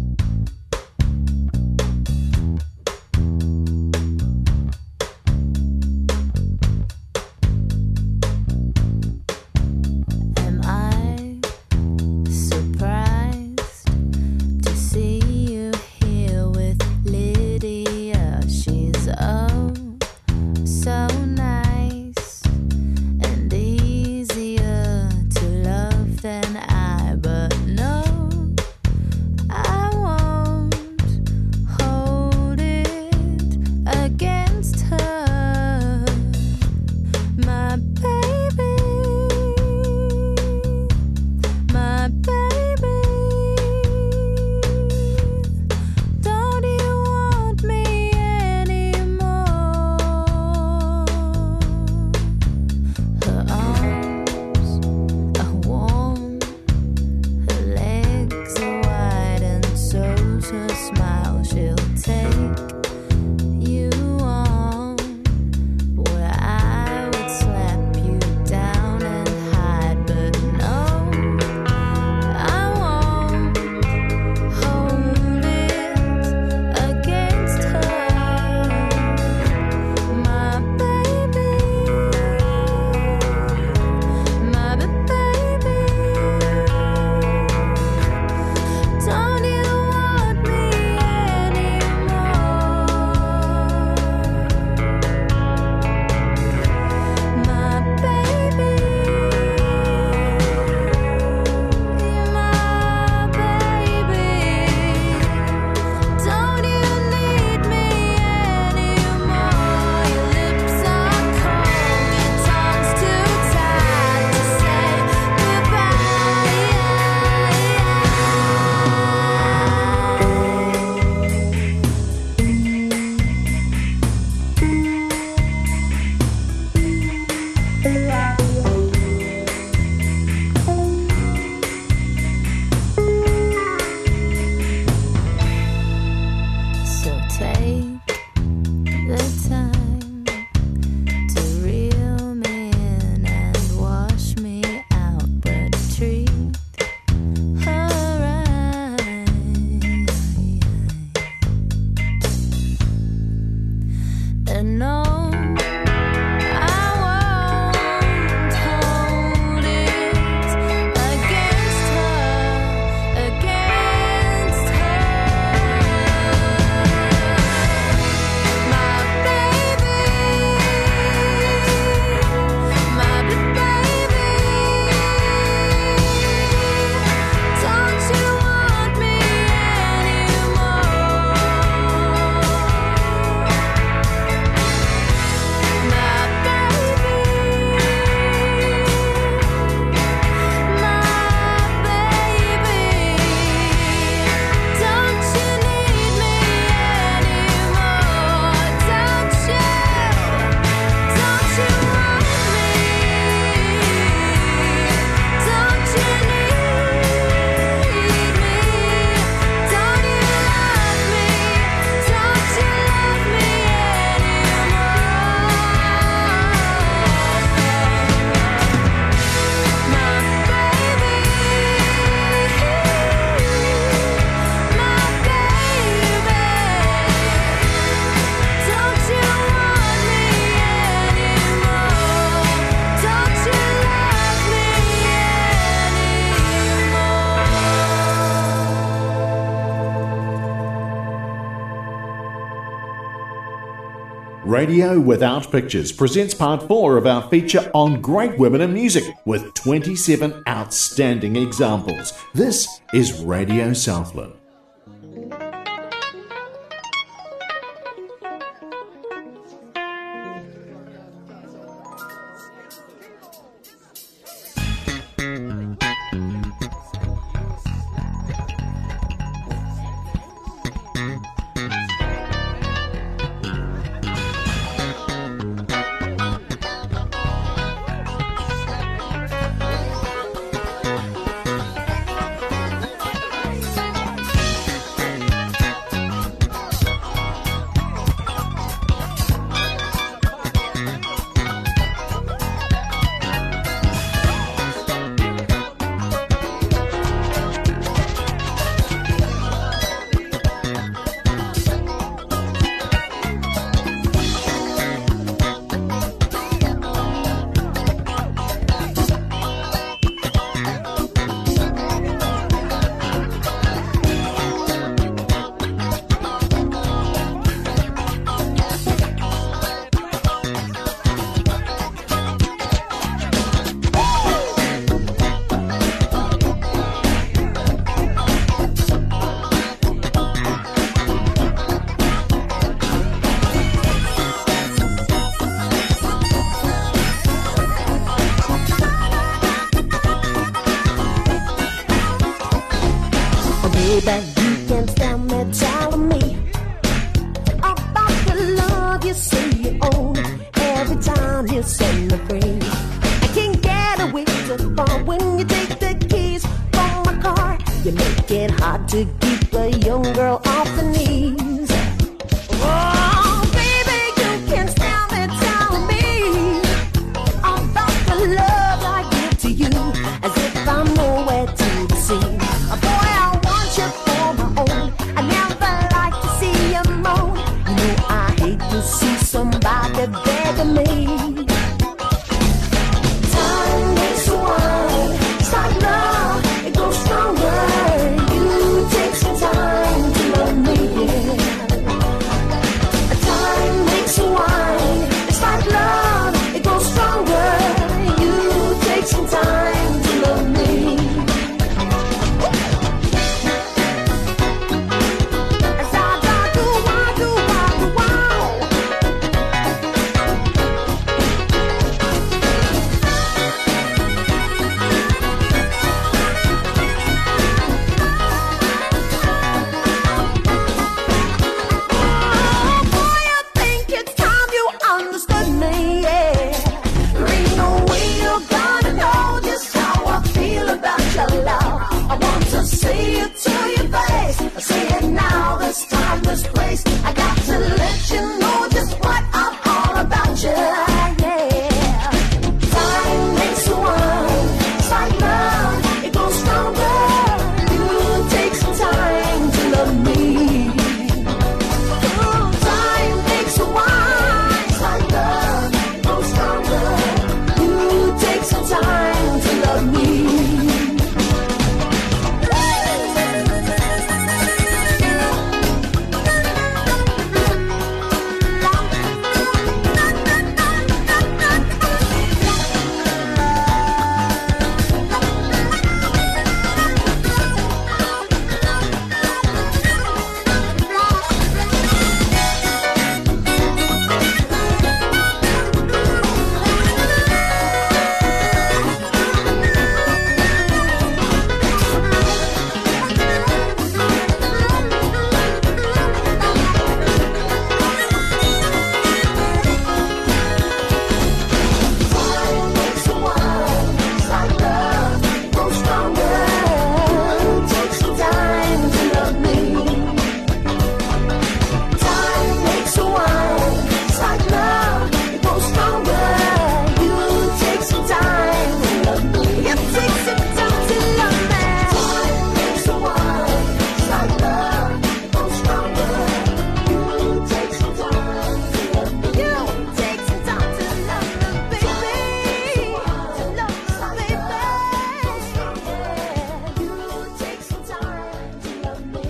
Am I surprised to see you here with Lydia? She's so nice and easier to love than I, but no, I won't hold it against her. My baby, my baby, don't you want me anymore? Her arms are warm, her legs are wide, and so's her smile. She'll take you on where I would slap you down and hide, but no, I won't hold it against her. My baby, my baby, don't you want me anymore? My baby, my baby, don't you need me anymore? Your lips are cold, your tongue's too tight to say So take the time to reel me in and wash me out, but treat her right. And no, I won't hold it against her, against her. My baby, my baby, don't you want me anymore? My baby, my baby, don't you need me anymore? Don't you want me? Don't you need me? Don't you love me? Don't you love me anymore? My baby, my baby, don't you want me anymore? Don't you love me anymore? Radio Without Pictures presents part 4 of our feature on great women in music with 27 outstanding examples. This is Radio Southland. you say you own every time you set me free. I can't get away too far when you take the keys from my car. You make it hard to keep a young girl off the knees. Oh, baby, you can stand there telling me about the love I give to you, as if I'm nowhere to be seen. Boy, I want you for my own. I never like to see you moan. You know I hate to see somebody begging me. Time makes a wine. It's like love, it goes stronger. You take some time to love me, yeah. Time makes a wine. It's like love, it goes stronger. You take some time to love me. As I do, I do, I do, I. Boy, I think it's time you understood me, yeah. There ain't no way you're gonna know just how I feel about your love. I want to say it to your face. I say it now, this time, this place. I got to let you know just what I'm all about you, yeah. Time makes a wine. It's like love, it goes stronger. You take some time to love me. Time makes a wine. It's like love, it goes stronger. You take some time to love me. Time makes a wine. It's like love, it goes stronger. Take some time to love me. Time makes a wine. It's like love, it goes stronger. You take some time to love me. You take some time to love me. Time makes a wine. It's like love, it goes stronger. You take some time to love me. You take some time to love me, baby. To love me, baby. You take some time to love me.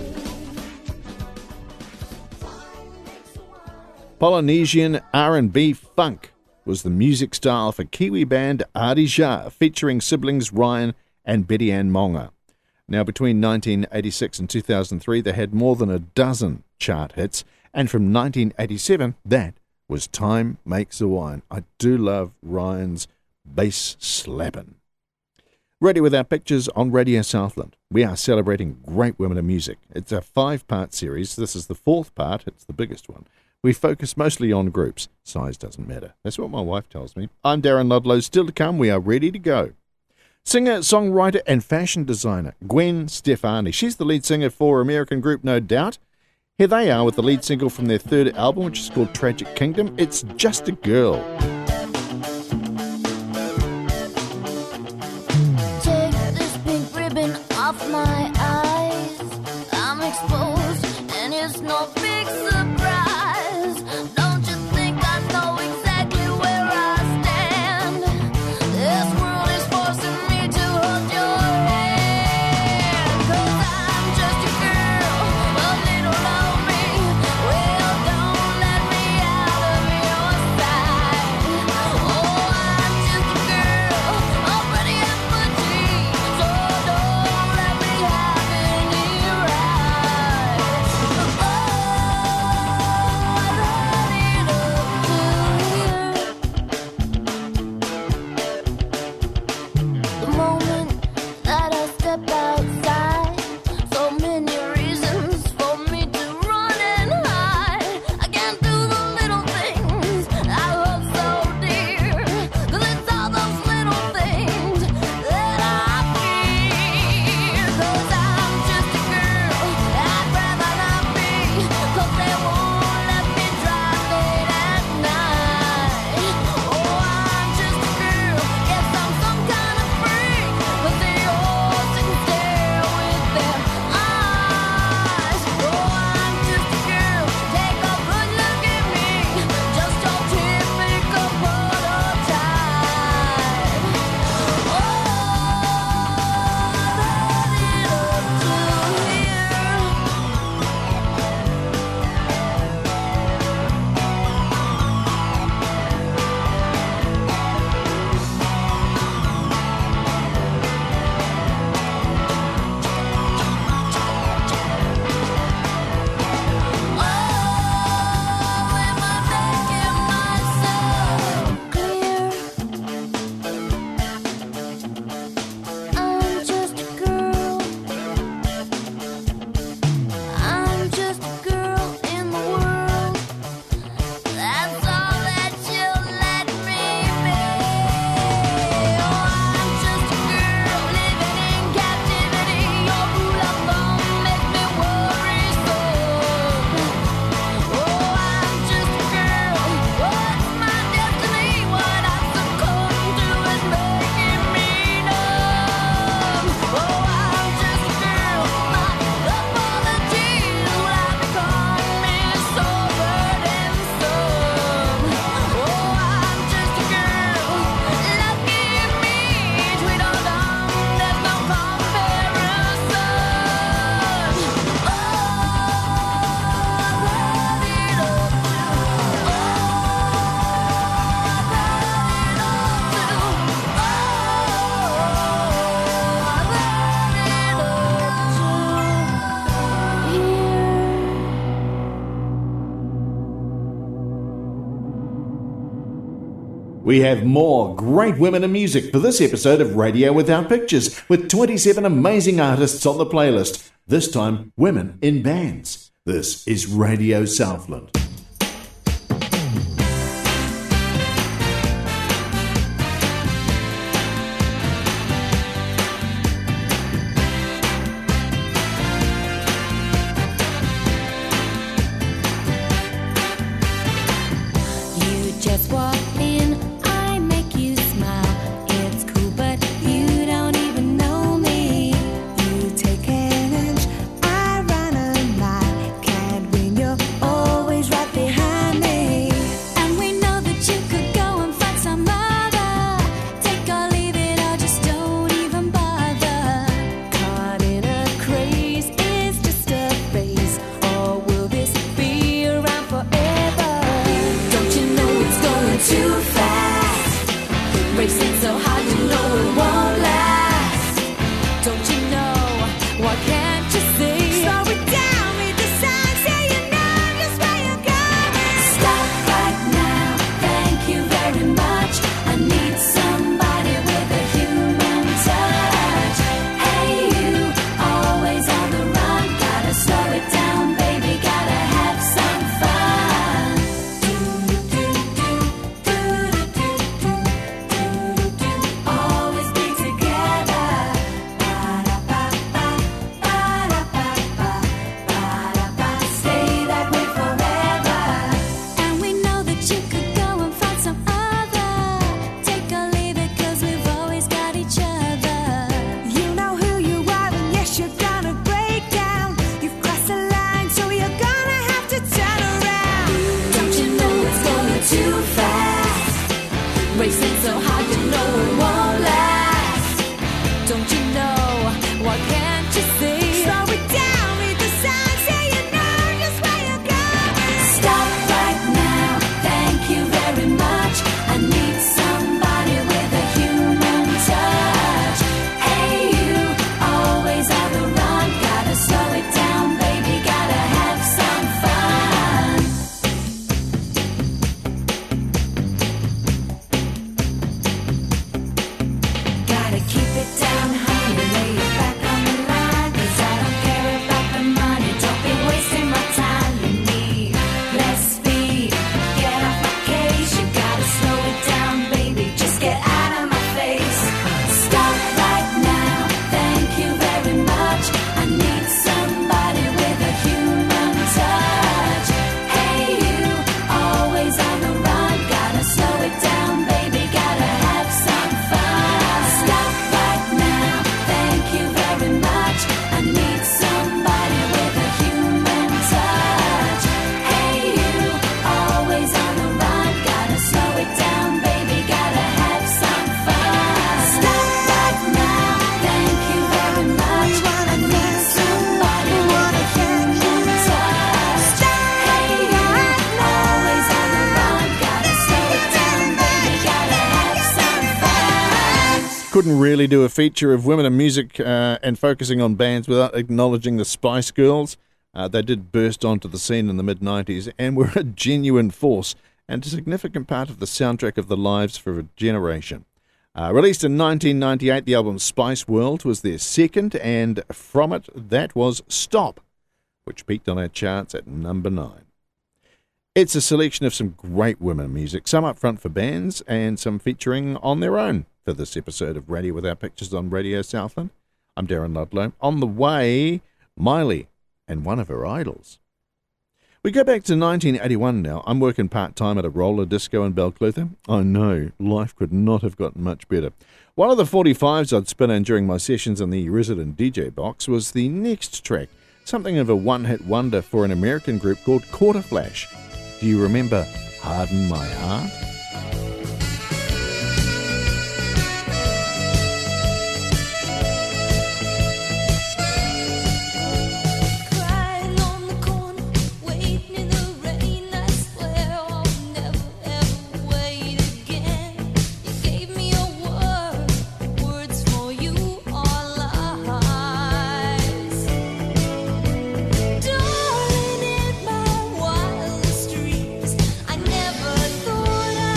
Polynesian R&B funk was the music style for Kiwi band Adija, featuring siblings Ryan and Betty Ann Monga. Now, between 1986 and 2003, they had more than a dozen chart hits, and from 1987, that was Time Makes a Wine. I do love Ryan's bass slapping. Ready with our pictures on Radio Southland. We are celebrating great women in music. It's a 5-part series. This is the 4th part. It's the biggest one. We focus mostly on groups. Size doesn't matter. That's what my wife tells me. I'm Darren Ludlow. Still to come, we are ready to go. Singer, songwriter, and fashion designer Gwen Stefani. She's the lead singer for American group No Doubt. Here they are with the lead single from their 3rd album, which is called Tragic Kingdom. It's Just a Girl. Take this pink ribbon off my eyes. I'm exposed, and it's no big surprise. Don't you think I know exactly where I stand? This world is forcing me to hold your hand. 'Cause I'm just a girl, a little lonely. Well, don't let me out of your sight. We have more great women in music for this episode of Radio Without Pictures, with 27 amazing artists on the playlist, this time women in bands. This is Radio Southland. You just walk in, I make you smile. It's cool, but you don't even know me. You take an inch, I run a mile. Can't win, you're always right behind me. And we know that you could go and find some other. Take or leave it, or just don't even bother. Caught in a craze, is just a phase, or will this be around forever? Don't you know it's going too fast? Racing so hard, you know it won't last. Don't you know? Why can't you see? Slow it down, read the signs, say you know just where you're going. Stop right now, thank you very much. I need somebody with a human touch. Hey you, always on the run. Gotta slow it down, baby, gotta have some fun. Always be together. Stay that way forever. And we know that you could go and find some other. Take or leave it, 'cause we've always got each other. You know who you are, and yes, you're gonna break down. You've crossed the line, so you're gonna have to turn around. Don't you know it's going too fast? Racing so hard, you know it won't last. Don't you know? Why can't you see? Slow it down, read the signs, say you know just where you're going. Stop right now, thank you very much. I need somebody with a human touch. Hey you, always on the run. Gotta slow it down, baby, gotta have some fun. Gotta keep it down, honey, lay it back on the line. 'Cause I don't care about the money, don't be wasting my time. You need less speed, get off my case. You gotta slow it down, baby, just get out of my face. Stop right now, thank you very much. I need somebody with a human touch. Hey you, always on the run. Gotta slow it down, baby, gotta have some fun. Stop right now, thank you very much. I need somebody with a human touch. Hey you, always on the run. Gotta slow it down, baby, gotta have some fun. Stop right now, thank you very much. I need somebody with a human touch. Hey you, always on the run. Gotta slow it down, baby, gotta have some fun. Couldn't really do a feature of women in music and focusing on bands without acknowledging the Spice Girls. They did burst onto the scene in the mid-90s and were a genuine force and a significant part of the soundtrack of the lives for a generation. Released in 1998, the album Spice World was their second, and from it, that was Stop, which peaked on our charts at number 9. It's a selection of some great women in music, some up front for bands and some featuring on their own for this episode of Radio Without Pictures on Radio Southland. I'm Darren Ludlow. On the way, Miley and one of her idols. We go back to 1981 now. I'm working part-time at a roller disco in Balclutha. I know, life could not have gotten much better. One of the 45s I'd spin in during my sessions in the resident DJ box was the next track, something of a one-hit wonder for an American group called Quarter Flash. Do you remember Harden My Heart? Crying on the corner, waiting in the rain. I swear I'll never ever wait again. You gave me a word, words for you are lies. Darling, in my wildest dreams, I never thought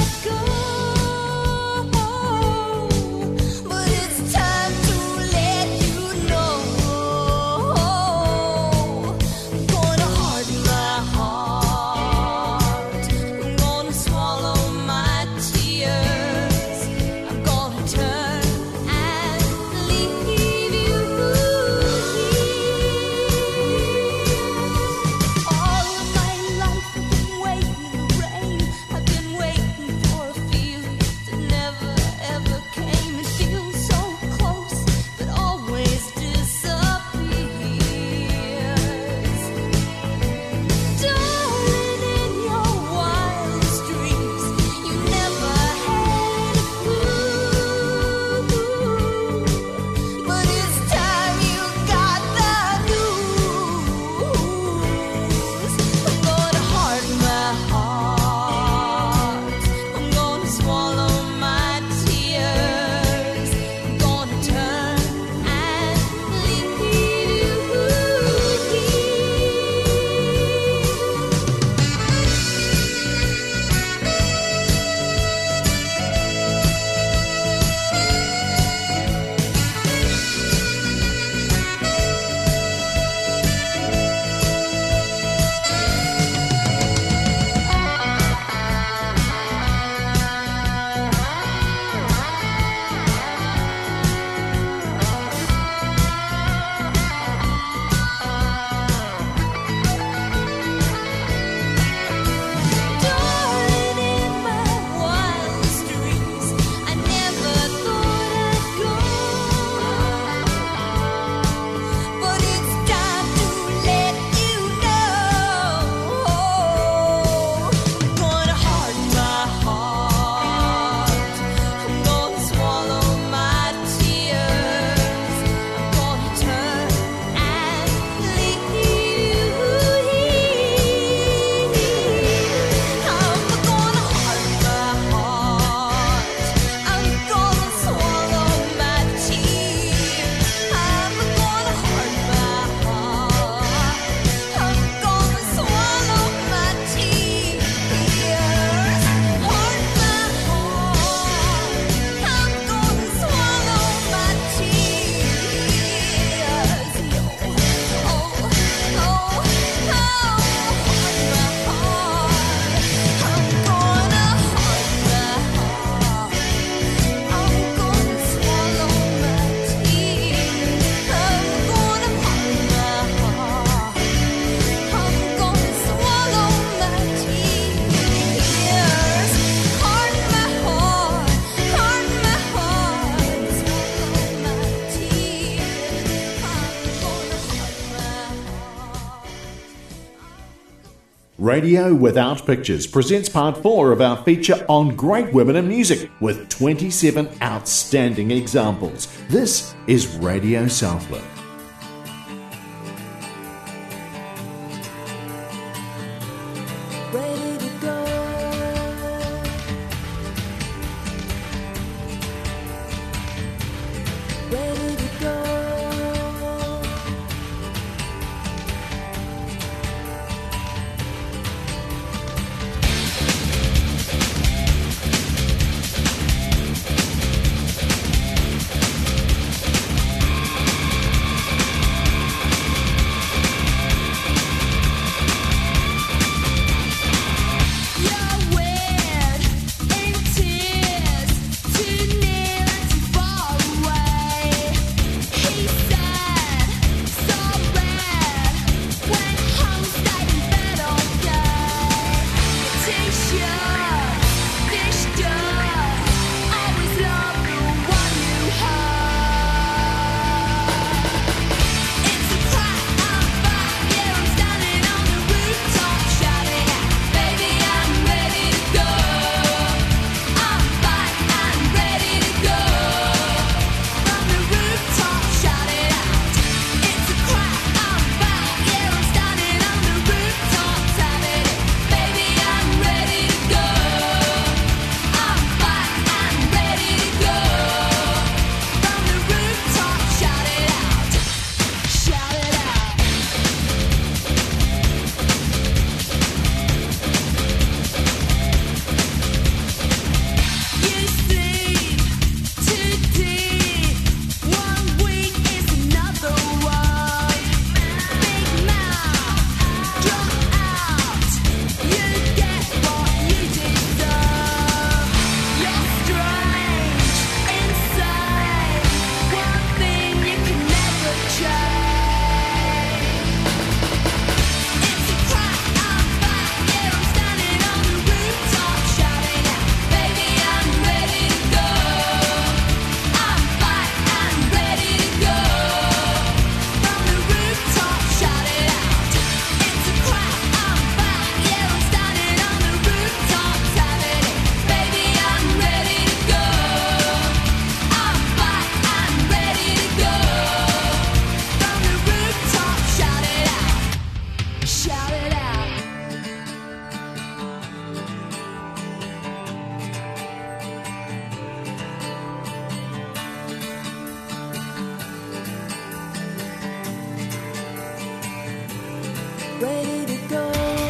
Radio Without Pictures presents part 4 of our feature on great women in music with 27 outstanding examples. This is Radio Southland. Ready to go. Ready to go. You're weird in tears, too near and too far away. He said, so bad, went home, stayed in bed all day. T-shirt, dish dirt, always love the one you hurt. It's a crack, I'm back, yeah, I'm standing on the rooftop shouting out, baby, I'm ready to go. I'm back and ready to go. From the rooftop shouting out, it's a crack, I'm back, yeah, I'm standing on the rooftop tapping it, baby, I'm ready to go. I'm back and ready to go. From the rooftop shout it out, shout it out. You sleep too deep. 1 week is another one. Big mouth, drop out. You get what you deserve. You're strange, insane. One thing you can never change. It's a crack, I'm back, yeah, I'm standing on the rooftop shouting out, baby, I'm ready to go. I'm back and ready to go. From the rooftop shout it out, it's a crack, I'm back, yeah, I'm standing on the rooftop tapping it, baby, I'm ready to go. I'm back and ready to go. From the rooftop shout it out, shout it out. Ready to go.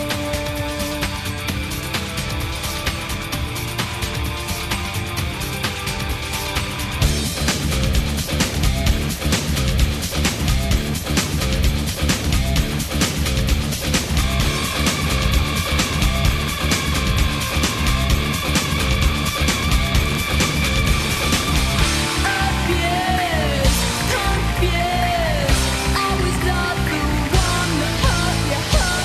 Abused, confused, always love the one that hurt you, hurt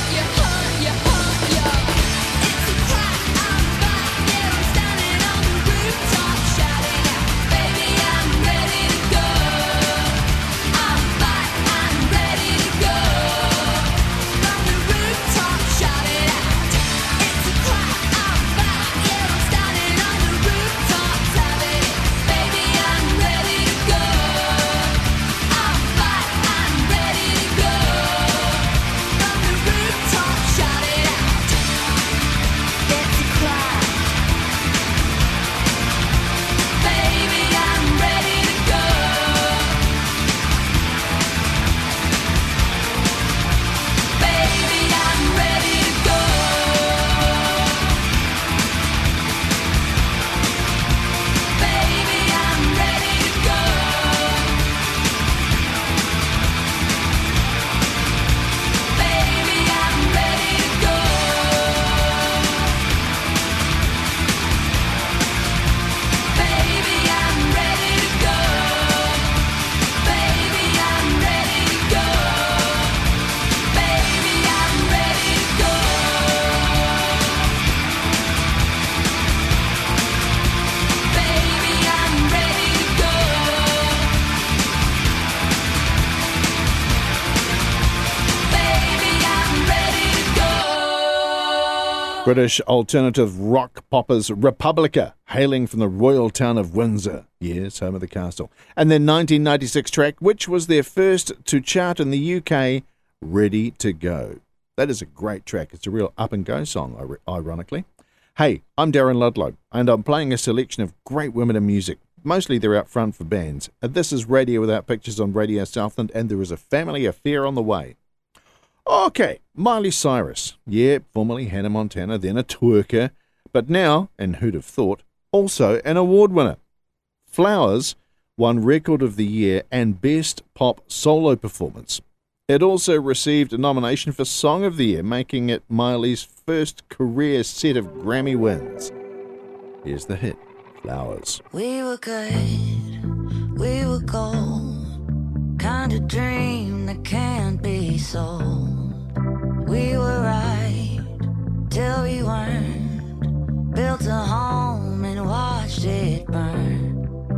British alternative rock poppers Republica, hailing from the royal town of Windsor. Yes, home of the castle. And their 1996 track, which was their first to chart in the UK, Ready to Go. That is a great track. It's a real up-and-go song, ironically. Hey, I'm Darren Ludlow, and I'm playing a selection of great women in music. Mostly they're out front for bands. This is Radio Without Pictures on Radio Southland, and there is a family affair on the way. Okay, Miley Cyrus. Yeah, formerly Hannah Montana, then a twerker, but now, and who'd have thought, also an award winner. Flowers won Record of the Year and Best Pop Solo Performance. It also received a nomination for Song of the Year, making it Miley's first career set of Grammy wins. Here's the hit, Flowers. We were good, we were gold, kind of dream that can't be sold. We were right till we weren't, built a home and watched it burn.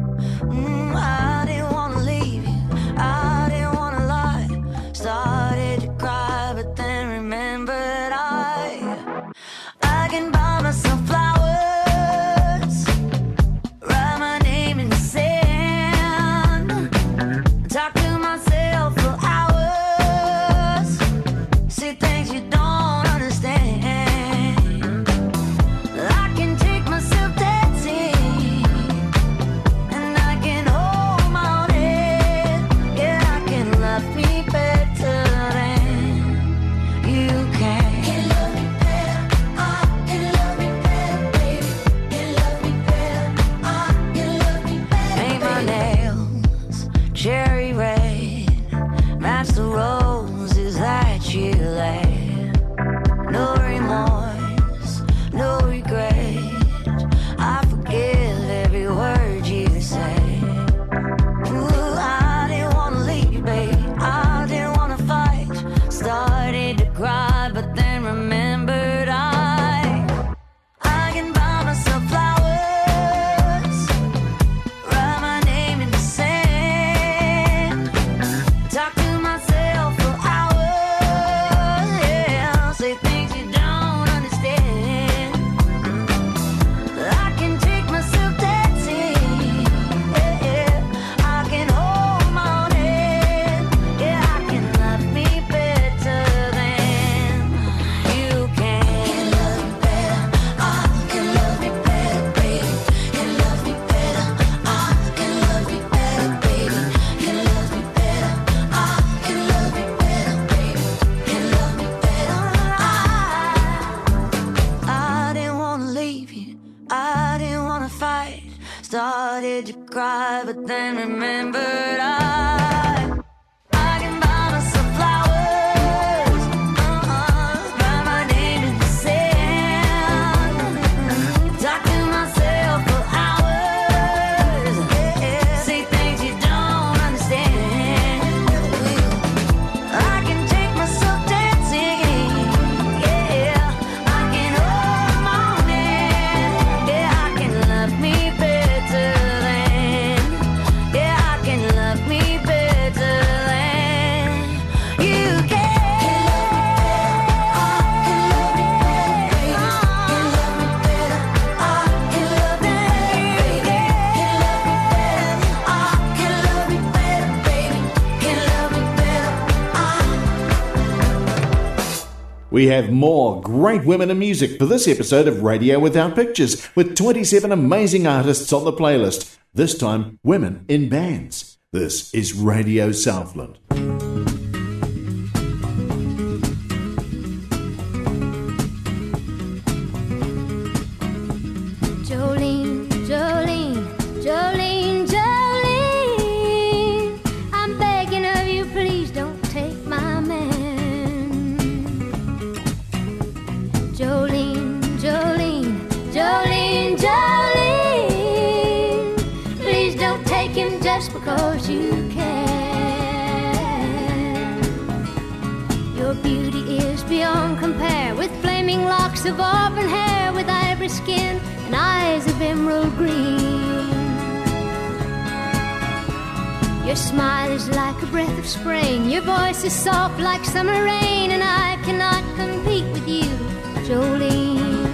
I didn't want to leave you, I didn't want to lie, started to cry but then remembered I can buy myself flowers, write my name in the sand, talk to myself for hours, see things you don't understand. I can take myself dancing, and I can hold my own head. Yeah, I can love me better than you can. Can love me better, I can love me better, baby. Can love me better, I can love me better. Paint my nails cherry red, match the roses that you laid. No remorse, no regret, I forgive every word you say. Ooh, I didn't want to leave you, babe, I didn't want to fight, started to cry but then remembered I can buy myself flowers, write my name in the sand, talk to myself for hours, yeah, say things you don't understand. I can take myself dancing, yeah, I can hold my own head, yeah, I can love me better than you can. Can love me better, I can love me better, baby. Can love me better, I can love me better, baby. Can love me better, I can love me better, baby. Can love me better, I didn't want to leave you, I didn't want to fight, started to cry but then remembered I can buy myself flowers, write my name in the sand, talk to myself for hours, say things you don't understand. I can take myself dancing, yeah, I can hold my own hand, yeah, I can love me better than, yeah, I can love me better than you can. I can love me better, I can love me better, I can love me better, baby. Can love me better, We have more great women in music for this episode of Radio Without Pictures, with 27 amazing artists on the playlist, this time women in bands. This is Radio Southland. Jolene, Jolene, Jolene, Jolene, I'm begging of you, please don't take my man. Jolene, Jolene, Jolene, Jolene, please don't take him just because you can. Your beauty is beyond compare, with flaming locks of auburn hair, with ivory skin and eyes of emerald green. Your smile is like a breath of spring, your voice is soft like summer rain, and I cannot compete with you, Jolene.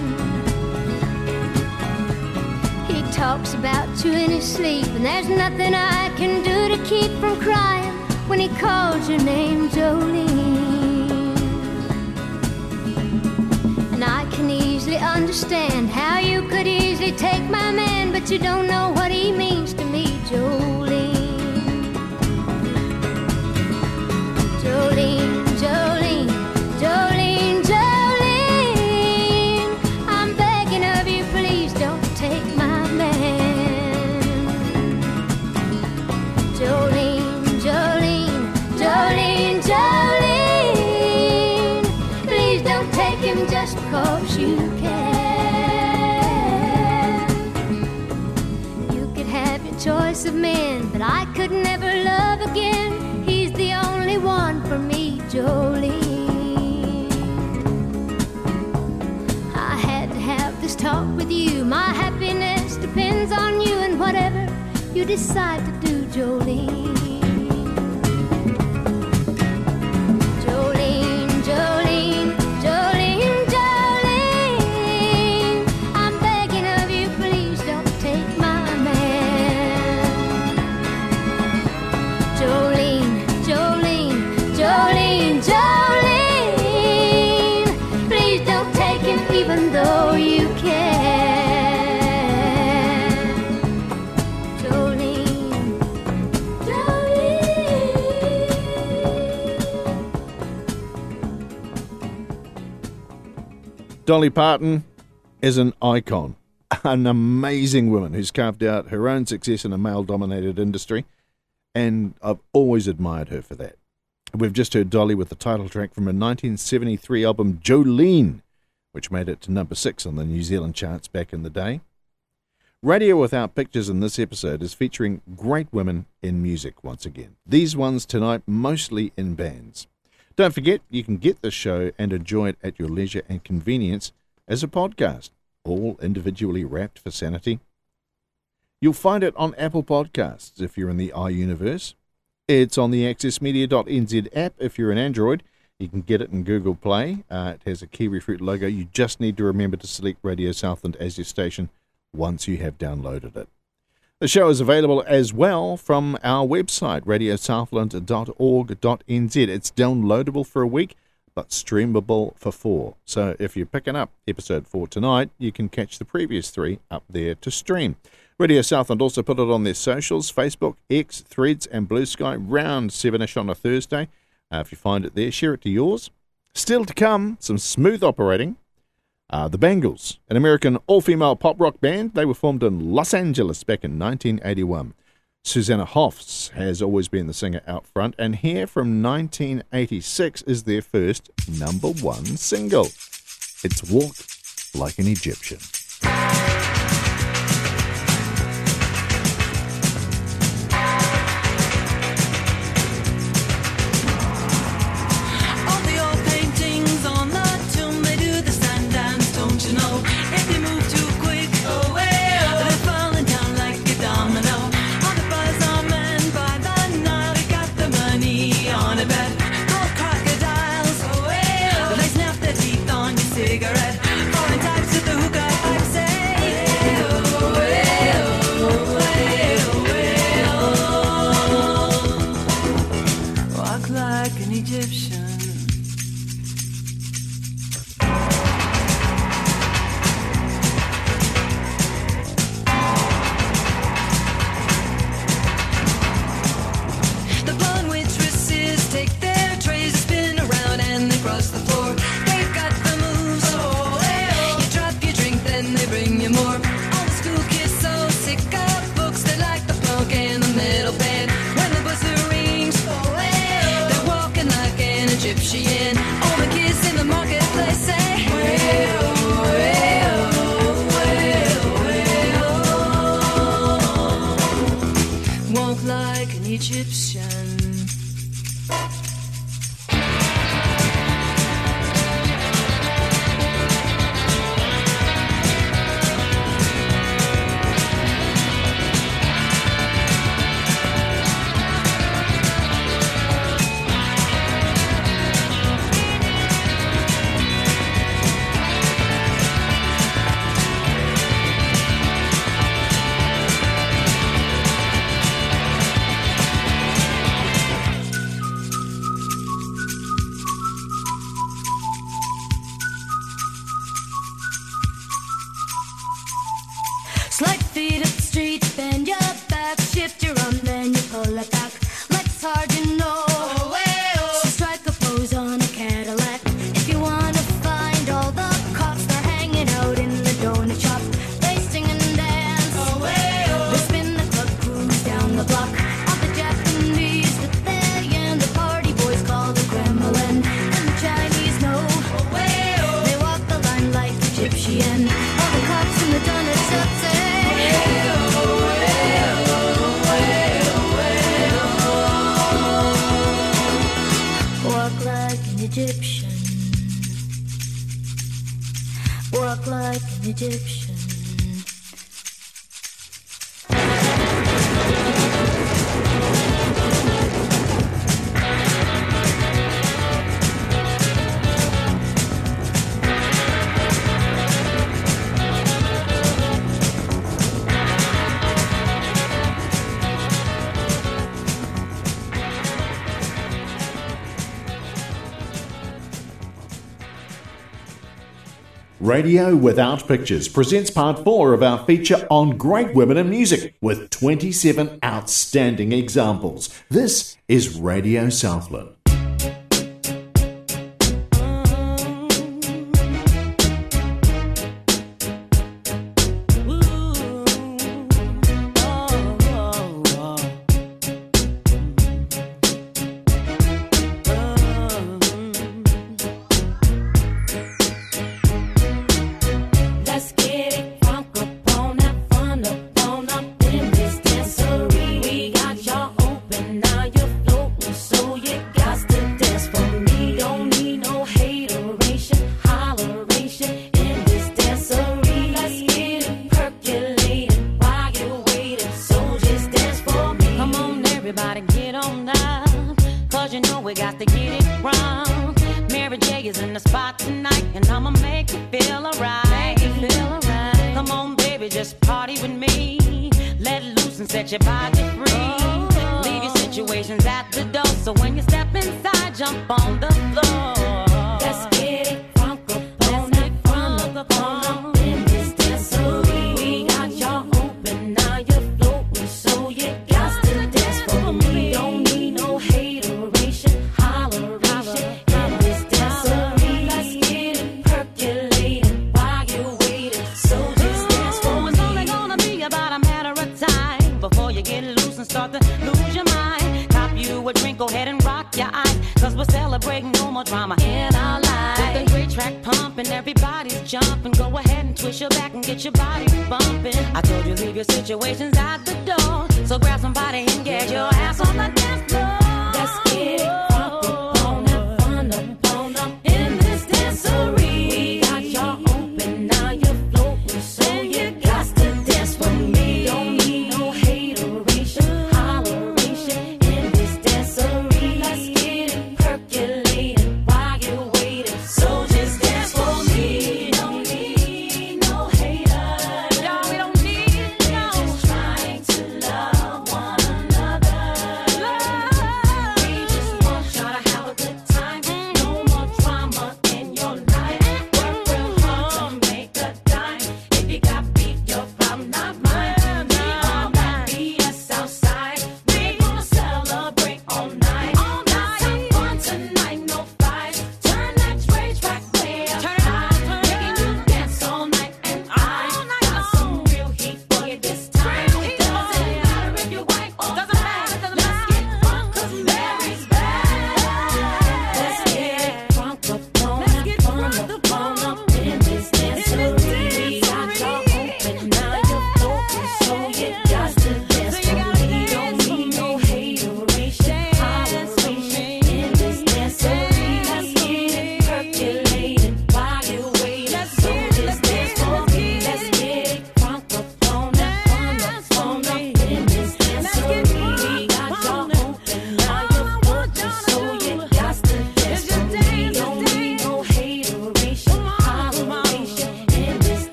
He talks about you in his sleep, and there's nothing I can do to keep from crying when he calls your name, Jolene. And I can easily understand how you could easily take my man, but you don't know what he means to me, Jolene. Jolene, Jolene, Jolene, Jolene, I'm begging of you, please don't take my man. Jolene, Jolene, Jolene, Jolene, please don't take him just because you can. You could have your choice of men, but I could never love again. He's the only one for me, Jolene. I had to have this talk with you. My happiness depends on you and whatever you decide to do, Jolene. Jolene, Jolene, Jolene, Jolene, I'm begging of you, please don't take my man. Jolene, Jolene, Jolene, Jolene, please don't take him even though you can. Jolene, Jolene. Dolly Parton is an icon, an amazing woman who's carved out her own success in a male-dominated industry, and I've always admired her for that. We've just heard Dolly with the title track from her 1973 album Jolene, which made it to number 6 on the New Zealand charts back in the day. Radio Without Pictures in this episode is featuring great women in music once again. These ones tonight mostly in bands. Don't forget, you can get this show and enjoy it at your leisure and convenience as a podcast, all individually wrapped for sanity. You'll find it on Apple Podcasts if you're in the iUniverse. It's on the accessmedia.nz app if you're an Android. You can get it in Google Play. It has a kiwi fruit logo. You just need to remember to select Radio Southland as your station once you have downloaded it. The show is available as well from our website, radiosouthland.org.nz. It's downloadable for a week, but streamable for 4. So if you're picking up episode 4 tonight, you can catch the previous 3 up there to stream. Radio Southland also put it on their socials, Facebook, X, Threads, and Blue Sky, round 7ish on a Thursday. If you find it there, share it to yours. Still to come, some smooth operating. The Bangles, an American all-female pop rock band. They were formed in Los Angeles back in 1981. Susanna Hoffs has always been the singer out front, and here from 1986 is their first number 1 single. It's Walk Like an Egyptian. All the old paintings on the tomb, they do the sand dance, don't you know? If you move too quick, they're falling down like a domino. All the buzz men by the Nile, they got the money on a bet. Gold crocodiles, they snap their teeth on your cigarette. Foreign types with the hookah pipe say, walk like an Egyptian. The blonde waitresses take their trays, spin around and they cross the floor. They've got the moves. You drop your drink, then they bring you more. All the school kids so sick of books, they like the punk and the metal band. When the buzzer rings, they're walking like an Egyptian. All the kids in the marketplace say, walk like an Egyptian. feet hit the street, bend your back, shift your arm, then you pull it back. Legs hard, you know. So strike a pose on a Cadillac. If you wanna find all the cops, they're hanging out in the donut shop. They sing and dance. They spin the club, cruise down the block. All the Japanese that they and the party boys call the Kremlin. And the Chinese know. They walk the line like Egyptian. All the cops in the donut shop say. Walk like an Egyptian. Walk like an Egyptian. Radio Without Pictures presents part 4 of our feature on great women in music with 27 outstanding examples. This is Radio Southland. Let's get it crunk up on that fun up in this dancery. We got y'all open, now you're floating, so you got to dance for me. Don't need no hateration, holleration in this dancery. Let's get it percolated while you're waiting, so just dance for me. Come on, everybody, get on up, 'cause you know we got to get it wrong. Mary J is in the spot tonight, and I'ma make you feel alright. Come on, baby, just party with me. Let loose and set your body free. Leave your situations at the door, so when you step inside, jump on the floor. Let's get it crunk up on that fun up in this dancery. We got y'all open, now you're floating, so you got to dance for me. Don't need no hateration, holleration in this dancery. Let's get it percolating while you're waiting, so just dance for It's only me. gonna be about a matter of time before you get loose and start to lose your mind. Cop you a drink, go ahead and rock your eyes, 'cause we're celebrating no more drama in our lives. With the great track pumping, everybody's jumping. Go ahead and twist your back and get your body bumping. I told you leave your situations at the door, so grab somebody and get your ass on the dance floor. Let's get it crunk up on that fun up in this dancery. We got y'all open, now you're floating, so you got to dance for me. Don't need no hateration, holleration in this dancery. Let's get it percolating while you're waiting, so just dance for me. Don't need no haters. Y'all, we don't need no. Just trying to love one another. We just want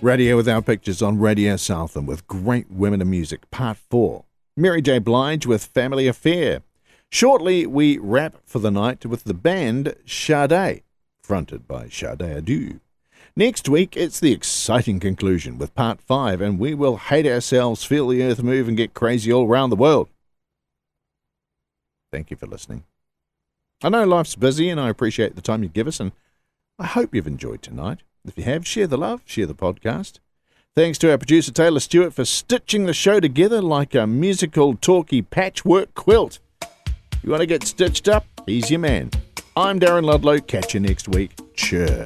Radio Without Pictures on Radio Southland with Great Women in Music, Part 4. Mary J. Blige with Family Affair. Shortly, we wrap for the night with the band Sade, fronted by Sade Adu. Next week, it's the exciting conclusion with Part 5, and we will hate ourselves, feel the earth move, and get crazy all around the world. Thank you for listening. I know life's busy, and I appreciate the time you give us, and I hope you've enjoyed tonight. If you have, share the love, share the podcast. Thanks to our producer Taylor Stewart for stitching the show together like a musical talkie patchwork quilt. You want to get stitched up? He's your man. I'm Darren Ludlow. Catch you next week. Cheer.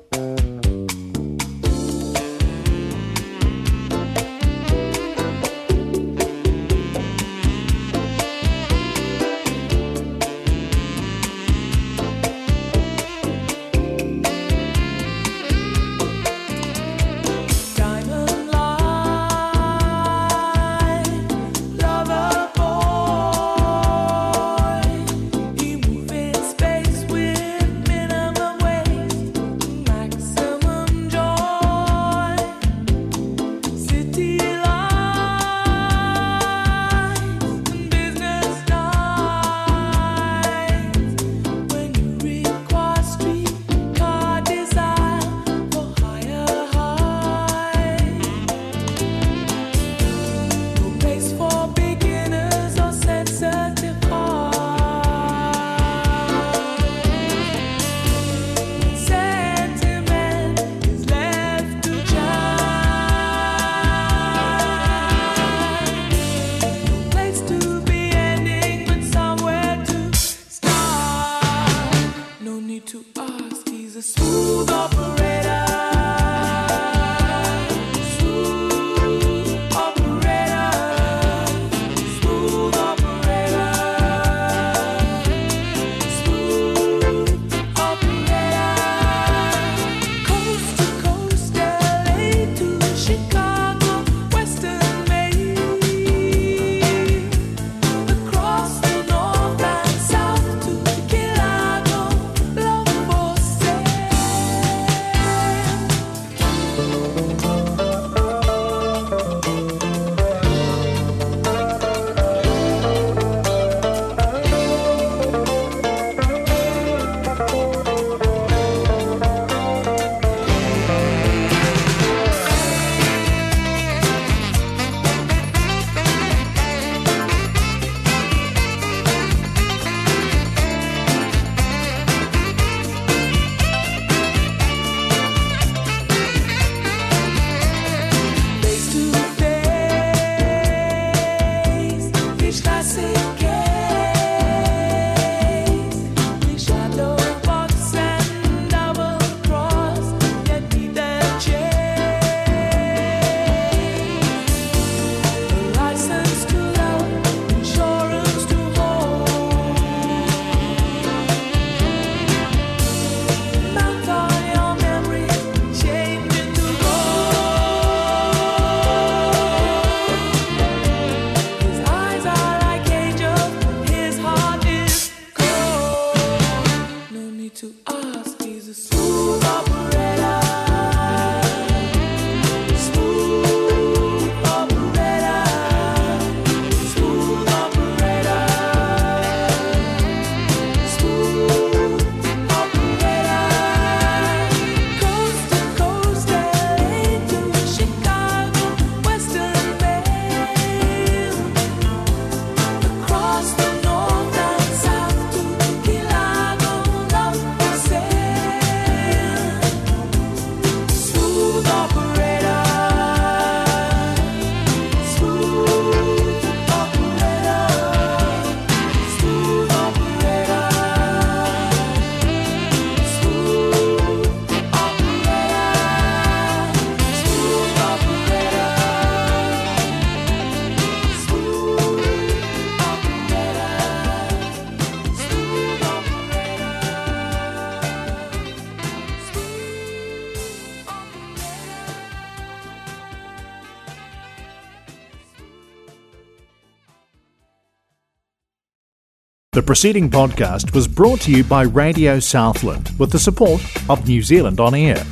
The preceding podcast was brought to you by Radio Southland with the support of New Zealand On Air.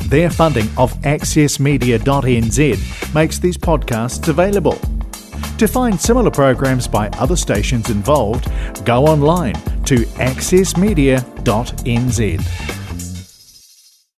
Their funding of accessmedia.nz makes these podcasts available. To find similar programs by other stations involved, go online to accessmedia.nz.